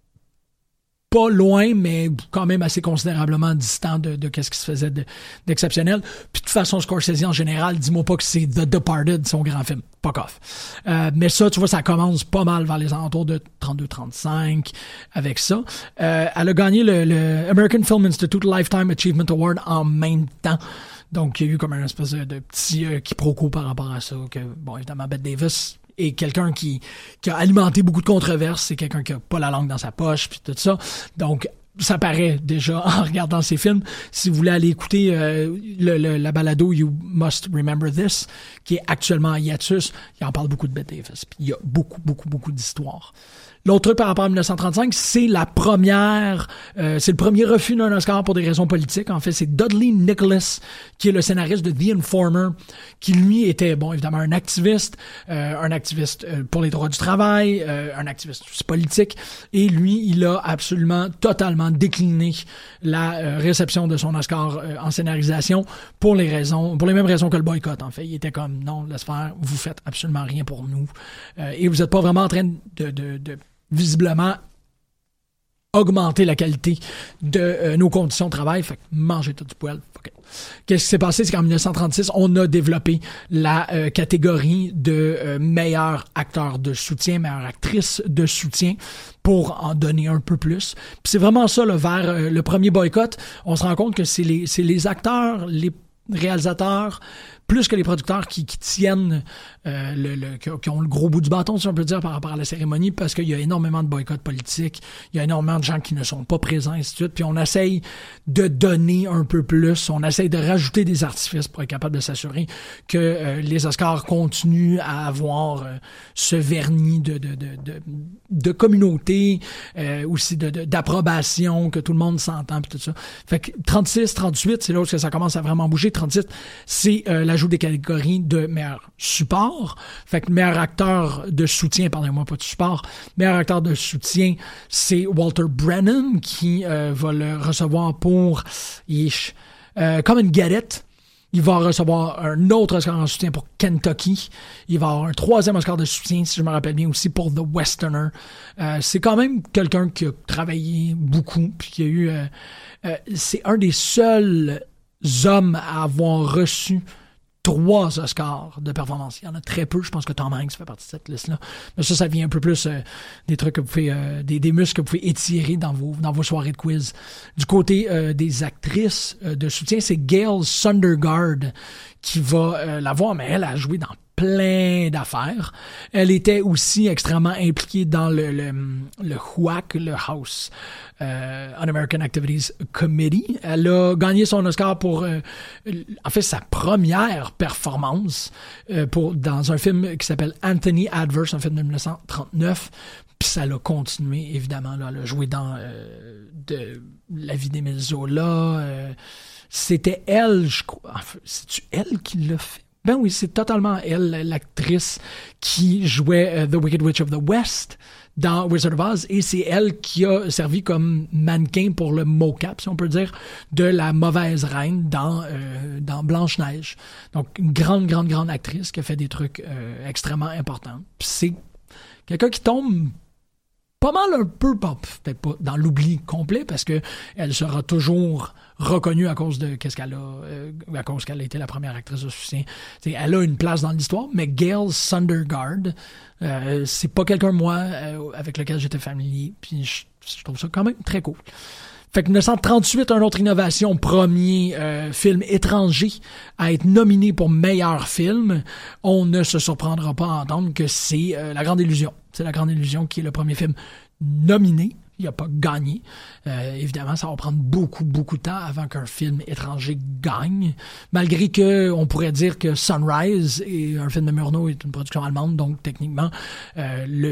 Speaker 13: Pas loin, mais quand même assez considérablement distant de qu'est-ce qui se faisait d'exceptionnel. Puis de toute façon, Scorsese en général, dis-moi pas que c'est The Departed, son grand film. Fuck off. Mais ça, tu vois, ça commence pas mal vers les alentours de 32-35 avec ça. Elle a gagné le American Film Institute Lifetime Achievement Award en même temps. Donc, il y a eu comme un espèce de petit quiproquo par rapport à ça. Que, bon, évidemment, Bette Davis est quelqu'un qui a alimenté beaucoup de controverses. C'est quelqu'un qui a pas la langue dans sa poche, puis tout ça. Donc, ça paraît déjà en regardant ces films. Si vous voulez aller écouter la balado You Must Remember This, qui est actuellement en hiatus, il en parle beaucoup de Bette Davis. Puis il y a beaucoup d'histoires. L'autre truc par rapport à 1935, c'est c'est le premier refus d'un Oscar pour des raisons politiques. En fait, c'est Dudley Nicholas, qui est le scénariste de The Informer, qui lui était, bon, évidemment, un activiste pour les droits du travail, un activiste politique, et lui, il a absolument, totalement décliné la réception de son Oscar en scénarisation pour les mêmes raisons que le boycott, en fait. Il était comme, non, laisse faire, vous faites absolument rien pour nous, et vous êtes pas vraiment en train de visiblement augmenter la qualité de nos conditions de travail. Fait que mangez tout du poil. Okay. Qu'est-ce qui s'est passé? C'est qu'en 1936, on a développé la catégorie de meilleur acteur de soutien, meilleure actrice de soutien, pour en donner un peu plus. Puis c'est vraiment ça, là, vers le premier boycott, on se rend compte que c'est les acteurs, les réalisateurs, plus que les producteurs qui tiennent qui ont le gros bout du bâton, si on peut dire, par rapport à la cérémonie, parce qu'il y a énormément de boycotts politiques, il y a énormément de gens qui ne sont pas présents, et ainsi de suite, puis on essaye de donner un peu plus, on essaye de rajouter des artifices pour être capable de s'assurer que les Oscars continuent à avoir ce vernis de communauté, aussi d'approbation, que tout le monde s'entend, puis tout ça. Fait que 36, 38, c'est là où ça commence à vraiment bouger. 37, c'est l'ajout des catégories de meilleur support. Fait que meilleur acteur de soutien, pardonnez-moi, pas de support, meilleur acteur de soutien, c'est Walter Brennan qui va le recevoir pour Come and Get It. Il va recevoir un autre Oscar en soutien pour Kentucky. Il va avoir un troisième Oscar de soutien, si je me rappelle bien, aussi pour The Westerner. C'est quand même quelqu'un qui a travaillé beaucoup, puis qui a eu... c'est un des seuls hommes à avoir reçu 3 Oscars de performance. Il y en a très peu. Je pense que Tom Hanks fait partie de cette liste-là. Mais ça vient un peu plus des trucs que vous pouvez, des muscles que vous pouvez étirer dans vos soirées de quiz. Du côté des actrices de soutien, c'est Gail Sundergaard qui va l'avoir, mais elle a joué dans plein d'affaires. Elle était aussi extrêmement impliquée dans le HUAC, le House Un-American Activities Committee. Elle a gagné son Oscar pour, en fait, sa première performance dans un film qui s'appelle Anthony Adverse, un film de 1939. Puis ça l'a continué, évidemment. Là, elle a joué dans de La vie d'Émile Zola. C'était elle, je crois. Enfin, c'est-tu elle qui l'a fait? Ben oui, c'est totalement elle, l'actrice qui jouait The Wicked Witch of the West dans Wizard of Oz, et c'est elle qui a servi comme mannequin pour le mocap, si on peut dire, de la mauvaise reine dans Blanche-Neige. Donc, une grande actrice qui a fait des trucs extrêmement importants. Puis c'est quelqu'un qui tombe pas mal un peu, peut-être pas dans l'oubli complet, parce que elle sera toujours reconnue à cause de à cause qu'elle a été la première actrice de soutien. Elle a une place dans l'histoire, mais Gail Sundergaard, c'est pas quelqu'un, moi, avec lequel j'étais familier, puis je trouve ça quand même très cool. Fait que 1938, une autre innovation, premier film étranger à être nominé pour meilleur film. On ne se surprendra pas à entendre que c'est La Grande Illusion. C'est La Grande Illusion qui est le premier film nominé. Il n'a pas gagné. Évidemment, ça va prendre beaucoup de temps avant qu'un film étranger gagne. Malgré que on pourrait dire que Sunrise, et un film de Murnau, est une production allemande, donc techniquement, le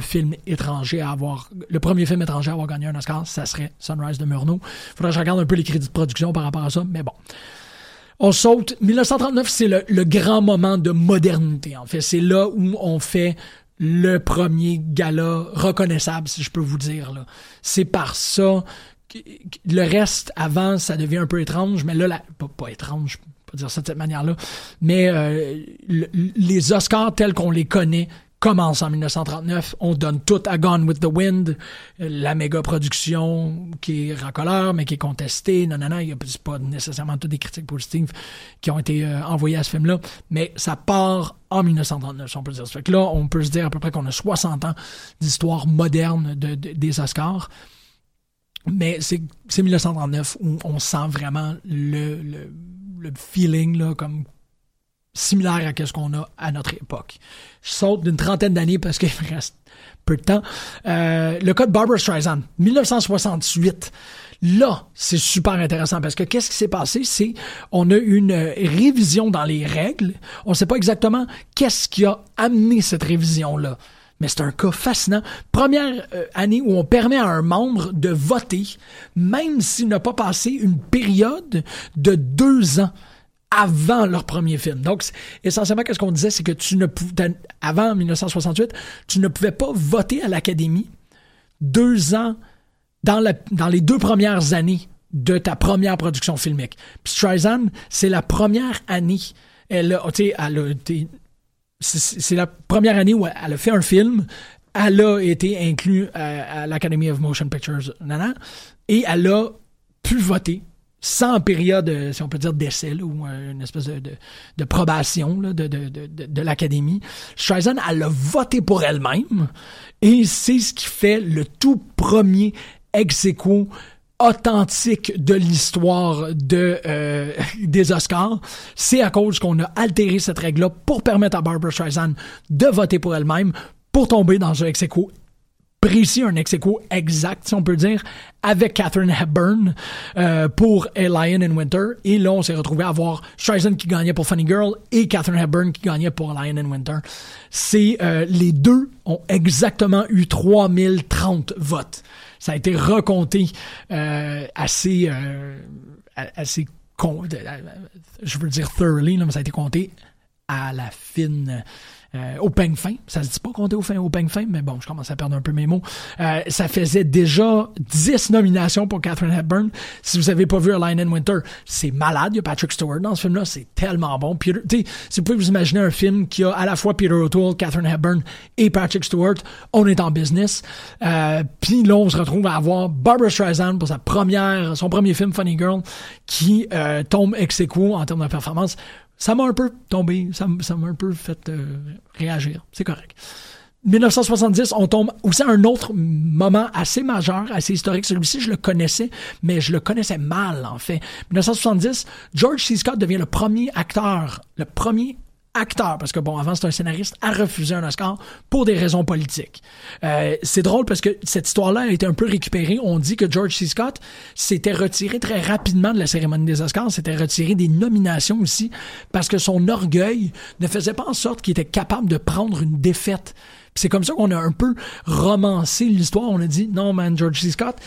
Speaker 13: premier film étranger à avoir gagné un Oscar, ça serait Sunrise de Murnau. Faudrait que je regarde un peu les crédits de production par rapport à ça, mais bon. On saute. 1939, c'est le grand moment de modernité, en fait. C'est là où on fait le premier gala reconnaissable, si je peux vous dire, là. C'est par ça que le reste, avant, ça devient un peu étrange, mais là, pas étrange, je peux pas dire ça de cette manière-là, mais les Oscars tels qu'on les connaît commence en 1939. On donne tout à Gone with the Wind, la méga production qui est racoleur, mais qui est contestée. Non, il n'y a pas nécessairement toutes des critiques positives qui ont été envoyées à ce film-là, mais ça part en 1939, si on peut dire. Ça fait que là, on peut se dire à peu près qu'on a 60 ans d'histoire moderne des Oscars. Mais c'est 1939 où on sent vraiment le feeling, là, comme similaire à ce qu'on a à notre époque. Je saute d'une trentaine d'années parce qu'il me reste peu de temps. Le cas de Barbra Streisand, 1968. Là, c'est super intéressant parce que qu'est-ce qui s'est passé? C'est on a une révision dans les règles. On ne sait pas exactement qu'est-ce qui a amené cette révision-là. Mais c'est un cas fascinant. Première année où on permet à un membre de voter, même s'il n'a pas passé une période de 2 ans avant leur premier film. Donc, essentiellement, qu'est-ce qu'on disait, c'est que avant 1968, tu ne pouvais pas voter à l'Académie 2 ans dans les 2 premières années de ta première production filmique. Puis Streisand, c'est la première année. C'est la première année où elle a fait un film. Elle a été inclue à l'Academy of Motion Pictures, et elle a pu voter sans période, si on peut dire, d'essai, là, ou une espèce de probation là, de l'Académie. Streisand, elle a voté pour elle-même, et c'est ce qui fait le tout premier ex-aequo authentique de l'histoire des Oscars. C'est à cause qu'on a altéré cette règle-là pour permettre à Barbra Streisand de voter pour elle-même, pour tomber dans un ex-aequo précis, un ex-aequo exact, si on peut dire, avec Katharine Hepburn pour A Lion in Winter. Et là, on s'est retrouvé à voir Streisand qui gagnait pour Funny Girl et Katharine Hepburn qui gagnait pour A Lion in Winter. Les deux ont exactement eu 3030 votes. Ça a été recompté assez je veux dire thoroughly, là, mais ça a été compté à la fine... au peigne fin. Ça se dit pas compter au peigne fin, mais bon, je commence à perdre un peu mes mots. Ça faisait déjà 10 nominations pour Katharine Hepburn. Si vous avez pas vu A Lion in Winter, c'est malade. Il y a Patrick Stewart dans ce film-là. C'est tellement bon. Si vous pouvez vous imaginer un film qui a à la fois Peter O'Toole, Katharine Hepburn et Patrick Stewart, on est en business. Puis là, on se retrouve à avoir Barbra Streisand pour son premier film, Funny Girl, qui tombe ex-aequo en termes de performance. Ça m'a un peu tombé, ça m'a un peu fait réagir. C'est correct. 1970, on tombe aussi à un autre moment assez majeur, assez historique. Celui-ci, je le connaissais, mais je le connaissais mal, en fait. 1970, George C. Scott devient le premier acteur, parce que bon, avant c'était un scénariste, à refuser un Oscar pour des raisons politiques. C'est drôle parce que cette histoire-là a été un peu récupérée. On dit que George C. Scott s'était retiré très rapidement de la cérémonie des Oscars, s'était retiré des nominations aussi, parce que son orgueil ne faisait pas en sorte qu'il était capable de prendre une défaite. Puis c'est comme ça qu'on a un peu romancé l'histoire. On a dit, non man, George C. Scott,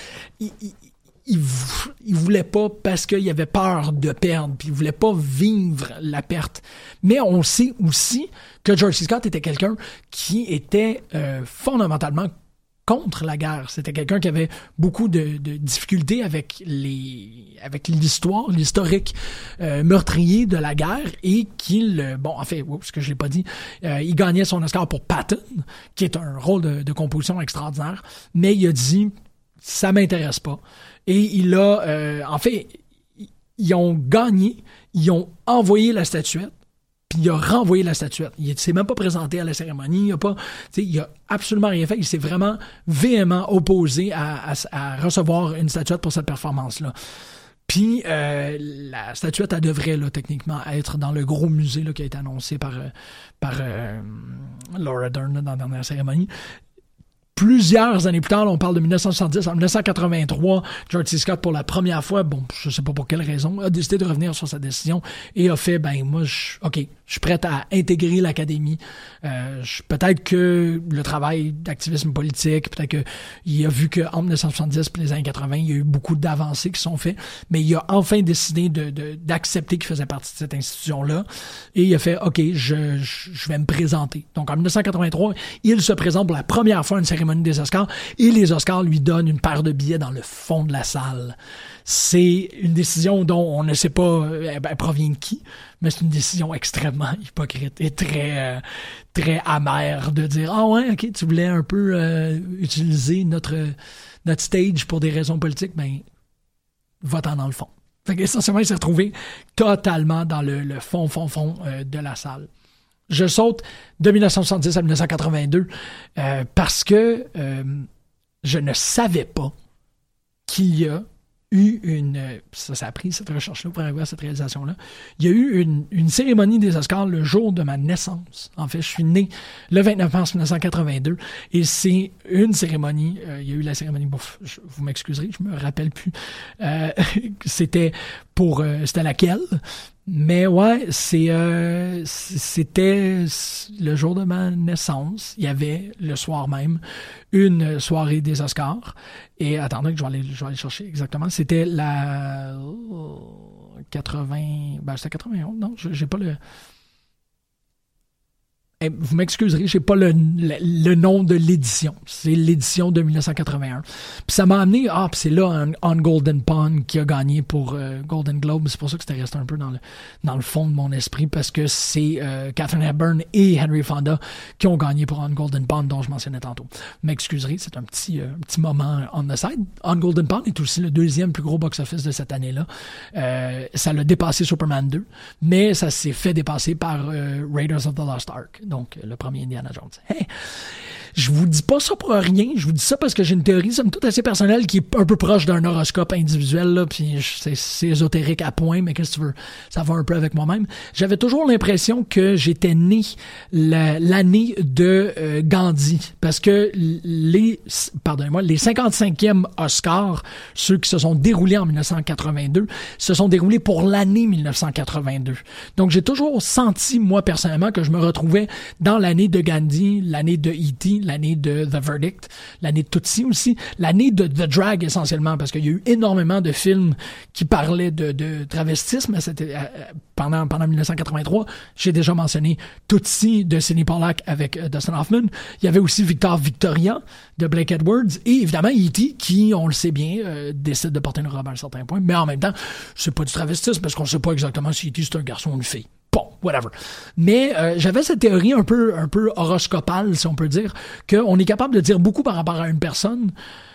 Speaker 13: il voulait pas parce qu'il avait peur de perdre, puis il voulait pas vivre la perte. Mais on sait aussi que George C. Scott était quelqu'un qui était fondamentalement contre la guerre. C'était quelqu'un qui avait beaucoup de difficultés avec l'historique meurtrier de la guerre, et qu'il, ce que je l'ai pas dit, il gagnait son Oscar pour Patton, qui est un rôle de composition extraordinaire, mais il a dit, ça m'intéresse pas. Et il a, ils ont gagné, ils ont envoyé la statuette, puis il a renvoyé la statuette. Il ne s'est même pas présenté à la cérémonie, il a absolument rien fait. Il s'est vraiment véhément opposé à recevoir une statuette pour cette performance-là. Puis la statuette, elle devrait là, techniquement être dans le gros musée là, qui a été annoncé par Laura Dern là, dans la dernière cérémonie. Plusieurs années plus tard, on parle de 1970, en 1983, George C. Scott, pour la première fois, bon, je sais pas pour quelle raison, a décidé de revenir sur sa décision et a fait, OK, Je suis prête à intégrer l'académie. Peut-être que le travail d'activisme politique, peut-être qu'il a vu qu'entre 1970 et les années 80, il y a eu beaucoup d'avancées qui sont faites, mais il a enfin décidé d'accepter qu'il faisait partie de cette institution-là. Et il a fait, OK, je vais me présenter. Donc, en 1983, il se présente pour la première fois à une cérémonie des Oscars et les Oscars lui donnent une paire de billets dans le fond de la salle. C'est une décision dont on ne sait pas elle provient de qui, mais c'est une décision extrêmement hypocrite et très très amère de dire « Ah ouais, OK, tu voulais un peu utiliser notre stage pour des raisons politiques, ben va-t'en dans le fond. » Fait qu'essentiellement, il s'est retrouvé totalement dans le fond de la salle. Je saute de 1970 à 1982 parce que je ne savais pas qu'il y a eu ça a pris cette recherche-là pour arriver à cette réalisation-là. Il y a eu une cérémonie des Oscars le jour de ma naissance. En fait, je suis né le 29 mars 1982 et c'est une cérémonie. Il y a eu la cérémonie. Vous m'excuserez, je me rappelle plus. C'était laquelle? Mais ouais, c'était le jour de ma naissance. Il y avait le soir même une soirée des Oscars. Et attendez que je vais aller chercher exactement. C'était la 80... c'était 91. Non, j'ai pas le... Vous m'excuserez, j'ai pas le nom de l'édition. C'est l'édition de 1981. Puis ça m'a amené, puis c'est là On Golden Pond qui a gagné pour Golden Globe. C'est pour ça que c'était resté un peu dans le fond de mon esprit, parce que c'est Katharine Hepburn et Henry Fonda qui ont gagné pour On Golden Pond, dont je mentionnais tantôt. M'excuserez, c'est un petit moment on the side. On Golden Pond est aussi le deuxième plus gros box-office de cette année-là. Ça l'a dépassé Superman 2, mais ça s'est fait dépasser par Raiders of the Lost Ark. Donc, le premier Indiana Jones. Hey, je vous dis pas ça pour rien, je vous dis ça parce que j'ai une théorie, somme toute, assez personnelle qui est un peu proche d'un horoscope individuel, là, puis c'est ésotérique à point, mais qu'est-ce que tu veux, ça va un peu avec moi-même. J'avais toujours l'impression que j'étais né l'année de Gandhi, parce que les 55e Oscars, ceux qui se sont déroulés en 1982, se sont déroulés pour l'année 1982. Donc, j'ai toujours senti, moi, personnellement, que je me retrouvais dans l'année de Gandhi, l'année de E.T., l'année de The Verdict, l'année de Tootsie aussi, l'année de The Drag essentiellement, parce qu'il y a eu énormément de films qui parlaient de travestisme. C'était pendant 1983. J'ai déjà mentionné Tootsie de Sidney Pollack avec Dustin Hoffman. Il y avait aussi Victoria de Blake Edwards et évidemment E.T. qui, on le sait bien, décide de porter une robe à un certain point, mais en même temps, c'est pas du travestisme parce qu'on sait pas exactement si E.T. c'est un garçon ou une fille. Bon, whatever. Mais j'avais cette théorie un peu horoscopale, si on peut dire, qu'on est capable de dire beaucoup par rapport à une personne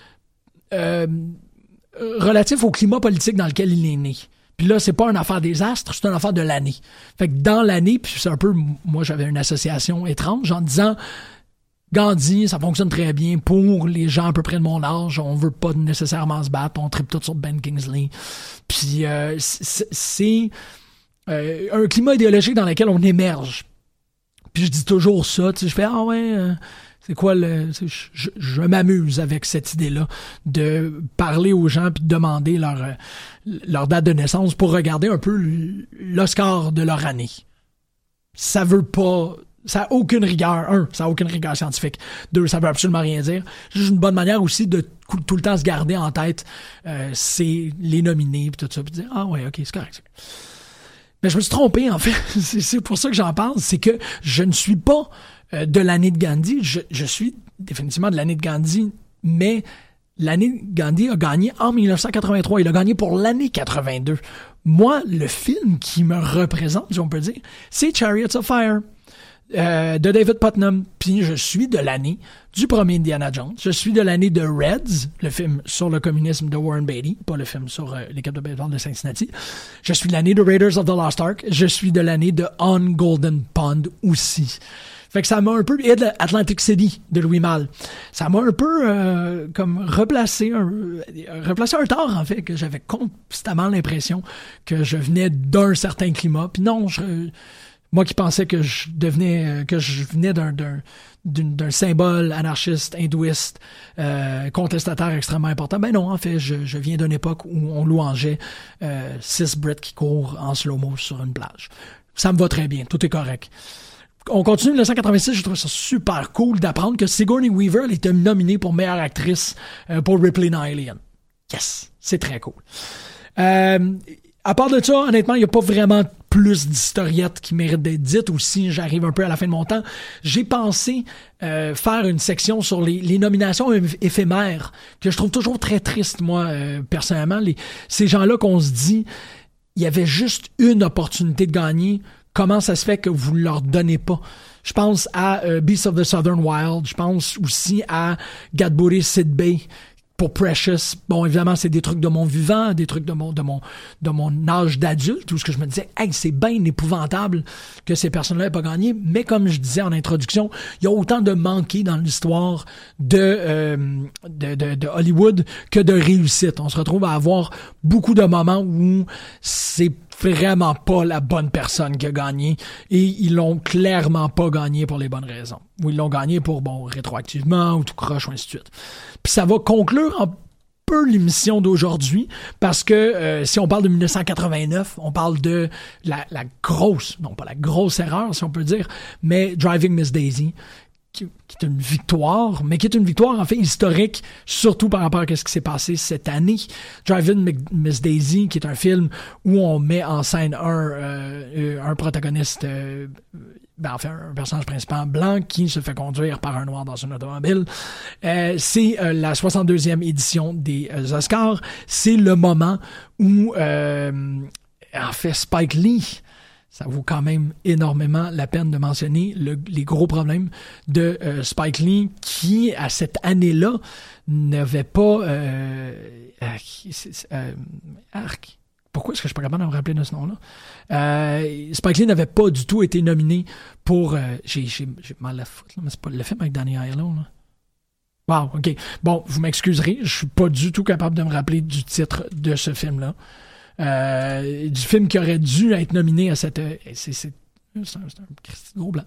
Speaker 13: relatif au climat politique dans lequel il est né. Puis là, c'est pas une affaire des astres, c'est une affaire de l'année. Fait que dans l'année, puis c'est un peu... Moi, j'avais une association étrange en disant... Gandhi, ça fonctionne très bien pour les gens à peu près de mon âge. On veut pas nécessairement se battre, on tripe tout sur Ben Kingsley. Puis c'est... un climat idéologique dans lequel on émerge. Puis je dis toujours ça, tu sais, je fais c'est quoi je m'amuse avec cette idée-là de parler aux gens puis de demander leur date de naissance pour regarder un peu l'Oscar de leur année. Ça a aucune rigueur. Ça a aucune rigueur scientifique. 2, ça veut absolument rien dire. C'est juste une bonne manière aussi de tout le temps se garder en tête c'est les nominés puis tout ça, puis dire OK, c'est correct. Mais je me suis trompé, en fait. C'est pour ça que j'en parle. C'est que je ne suis pas de l'année de Gandhi. Je suis définitivement de l'année de Gandhi, mais l'année de Gandhi a gagné en 1983. Il a gagné pour l'année 82. Moi, le film qui me représente, si on peut dire, c'est Chariots of Fire de David Putnam. Puis je suis de l'année du premier Indiana Jones. Je suis de l'année de Reds, le film sur le communisme de Warren Beatty, pas le film sur l'équipe de baseball de Cincinnati. Je suis de l'année de Raiders of the Lost Ark. Je suis de l'année de On Golden Pond aussi. Fait que ça m'a un peu... Et de Atlantic City de Louis Malle. Ça m'a un peu comme replacé un tort, en fait, que j'avais constamment l'impression que je venais d'un certain climat. Puis non, moi qui pensais que je venais d'un symbole anarchiste, hindouiste, contestataire extrêmement important. Ben non, en fait, je viens d'une époque où on louangeait 6 Brits qui courent en slow-mo sur une plage. Ça me va très bien, tout est correct. On continue 1986, je trouve ça super cool d'apprendre que Sigourney Weaver elle était nominée pour meilleure actrice pour Ripley dans Alien. Yes, c'est très cool. À part de ça, honnêtement, il n'y a pas vraiment plus d'historiettes qui méritent d'être dites. Aussi, j'arrive un peu à la fin de mon temps. J'ai pensé faire une section sur les nominations éphémères, que je trouve toujours très triste, moi, personnellement. Ces gens-là qu'on se dit, il y avait juste une opportunité de gagner. Comment ça se fait que vous ne leur donnez pas? Je pense à Beasts of the Southern Wild. Je pense aussi à Gadbouré Sid Bay pour Precious. Bon, évidemment, c'est des trucs de mon vivant, des trucs de mon âge d'adulte, où ce que je me disais, hey, c'est bien épouvantable que ces personnes-là n'aient pas gagné. Mais comme je disais en introduction, il y a autant de manqués dans l'histoire de Hollywood que de réussite. On se retrouve à avoir beaucoup de moments où c'est vraiment pas la bonne personne qui a gagné et ils l'ont clairement pas gagné pour les bonnes raisons. Ou ils l'ont gagné pour, rétroactivement ou tout croche ou ainsi de suite. Puis ça va conclure un peu l'émission d'aujourd'hui parce que si on parle de 1989, on parle de la grosse, non pas la grosse erreur si on peut dire, mais Driving Miss Daisy, qui est une victoire, mais qui est une victoire en fait historique, surtout par rapport à ce qui s'est passé cette année. Driving Miss Daisy, qui est un film où on met en scène un protagoniste, un personnage principal blanc qui se fait conduire par un noir dans une automobile. C'est la 62e édition des Oscars. C'est le moment où, en fait, Spike Lee, ça vaut quand même énormément la peine de mentionner les gros problèmes de Spike Lee qui, à cette année-là, n'avait pas... Pourquoi est-ce que je suis pas capable de me rappeler de ce nom-là? Spike Lee n'avait pas du tout été nominé pour... J'ai mal la foutre, là, mais c'est pas le film avec Danny Aiello, là. Wow, OK. Bon, vous m'excuserez, je suis pas du tout capable de me rappeler du titre de ce film-là. Du film qui aurait dû être nominé à cette... C'est un gros blanc.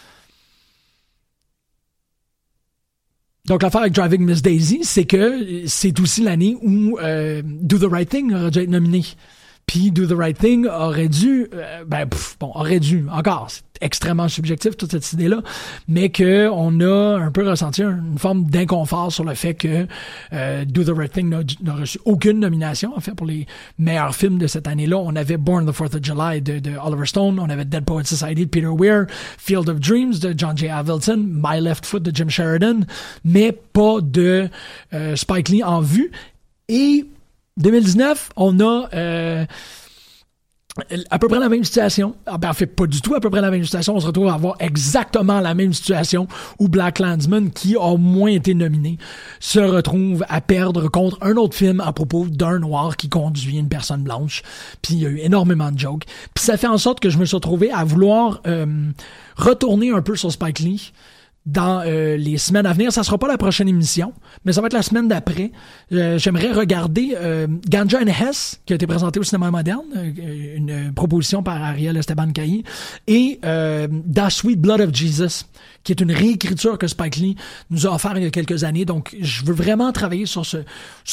Speaker 13: Donc, l'affaire avec Driving Miss Daisy, c'est que c'est aussi l'année où Do the Right Thing aurait dû être nominé. Puis Do the Right Thing aurait dû... aurait dû, encore, c'est extrêmement subjectif, toute cette idée-là, mais qu'on a un peu ressenti une forme d'inconfort sur le fait que Do the Right Thing n'a reçu aucune nomination, en fait, pour les meilleurs films de cette année-là. On avait Born the 4th of July de Oliver Stone, on avait Dead Poets Society de Peter Weir, Field of Dreams de John J. Avildsen, My Left Foot de Jim Sheridan, mais pas de Spike Lee en vue. Et 2019, on a à peu près la même situation. En fait, pas du tout à peu près la même situation. On se retrouve à avoir exactement la même situation où BlacKkKlansman, qui a moins été nominé, se retrouve à perdre contre un autre film à propos d'un noir qui conduit une personne blanche. Puis il y a eu énormément de jokes. Puis ça fait en sorte que je me suis retrouvé à vouloir retourner un peu sur Spike Lee dans les semaines à venir. Ça sera pas la prochaine émission, mais ça va être la semaine d'après. J'aimerais regarder Ganja and Hess, qui a été présenté au cinéma moderne, une proposition par Ariel Esteban Cailly, et The Sweet Blood of Jesus, qui est une réécriture que Spike Lee nous a offert il y a quelques années. Donc, je veux vraiment travailler sur ce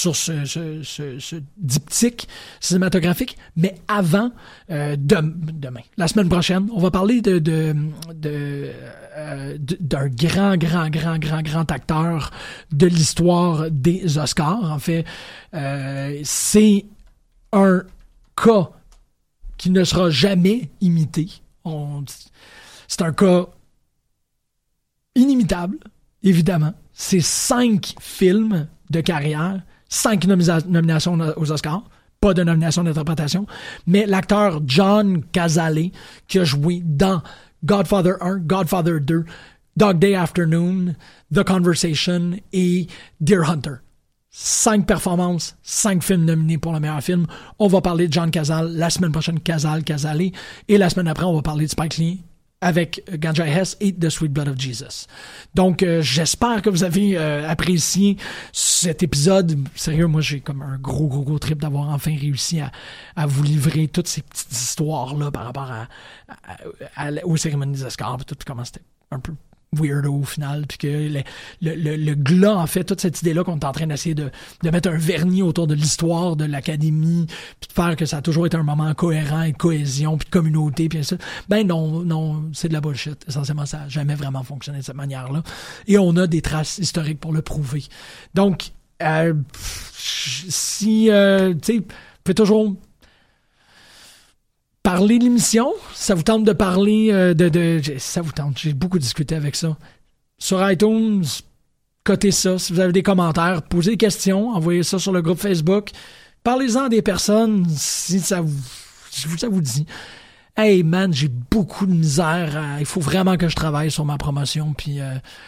Speaker 13: diptyque cinématographique, mais avant demain, la semaine prochaine, on va parler d'un grand acteur de l'histoire des Oscars. En fait, c'est un cas qui ne sera jamais imité. C'est un cas inimitable, évidemment. C'est 5 films de carrière, 5 nominations aux Oscars, pas de nomination d'interprétation, mais l'acteur John Cazale, qui a joué dans Godfather 1, Godfather 2, Dog Day Afternoon, The Conversation et Deer Hunter. 5 performances, 5 films nominés pour le meilleur film. On va parler de John Cazale la semaine prochaine, Cazale, et la semaine après, on va parler de Spike Lee avec Ganja Hess et The Sweet Blood of Jesus. Donc, j'espère que vous avez apprécié cet épisode. Sérieux, moi, j'ai comme un gros trip d'avoir enfin réussi à vous livrer toutes ces petites histoires-là par rapport aux cérémonies des Oscars, tout comment c'était un peu weirdo au final, puis que le glas, en fait, toute cette idée-là qu'on est en train d'essayer de mettre un vernis autour de l'histoire de l'Académie, puis de faire que ça a toujours été un moment cohérent et de cohésion, puis de communauté, puis ça. Ben non, c'est de la bullshit. Essentiellement, ça n'a jamais vraiment fonctionné de cette manière-là. Et on a des traces historiques pour le prouver. Donc, si, tu sais, vous pouvez toujours parler de l'émission, ça vous tente de parler ça vous tente, j'ai beaucoup discuté avec ça. Sur iTunes, cotez ça. Si vous avez des commentaires, posez des questions, envoyez ça sur le groupe Facebook. Parlez-en à des personnes si ça vous dit. Hey man, j'ai beaucoup de misère. Il faut vraiment que je travaille sur ma promotion puis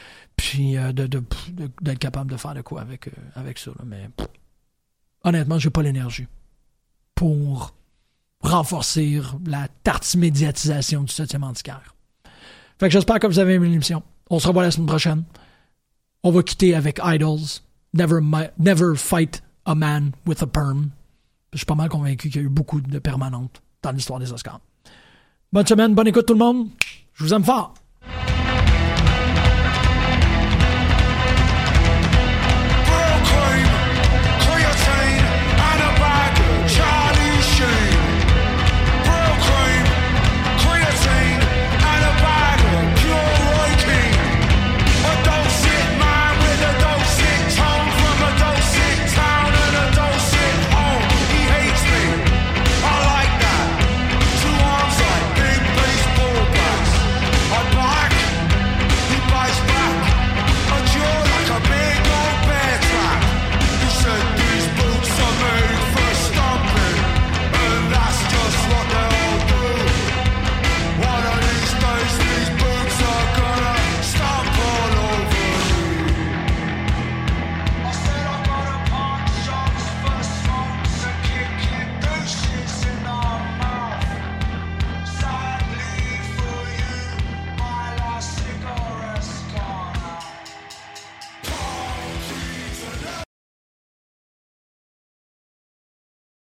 Speaker 13: d'être capable de faire de quoi avec ça. Là. Mais honnêtement, j'ai pas l'énergie pour renforcer la tartimédiatisation du 7e antiquaire. Fait que j'espère que vous avez aimé l'émission. On se revoit la semaine prochaine. On va quitter avec Idols. Never fight a man with a perm. Je suis pas mal convaincu qu'il y a eu beaucoup de permanentes dans l'histoire des Oscars. Bonne semaine, bonne écoute tout le monde. Je vous aime fort.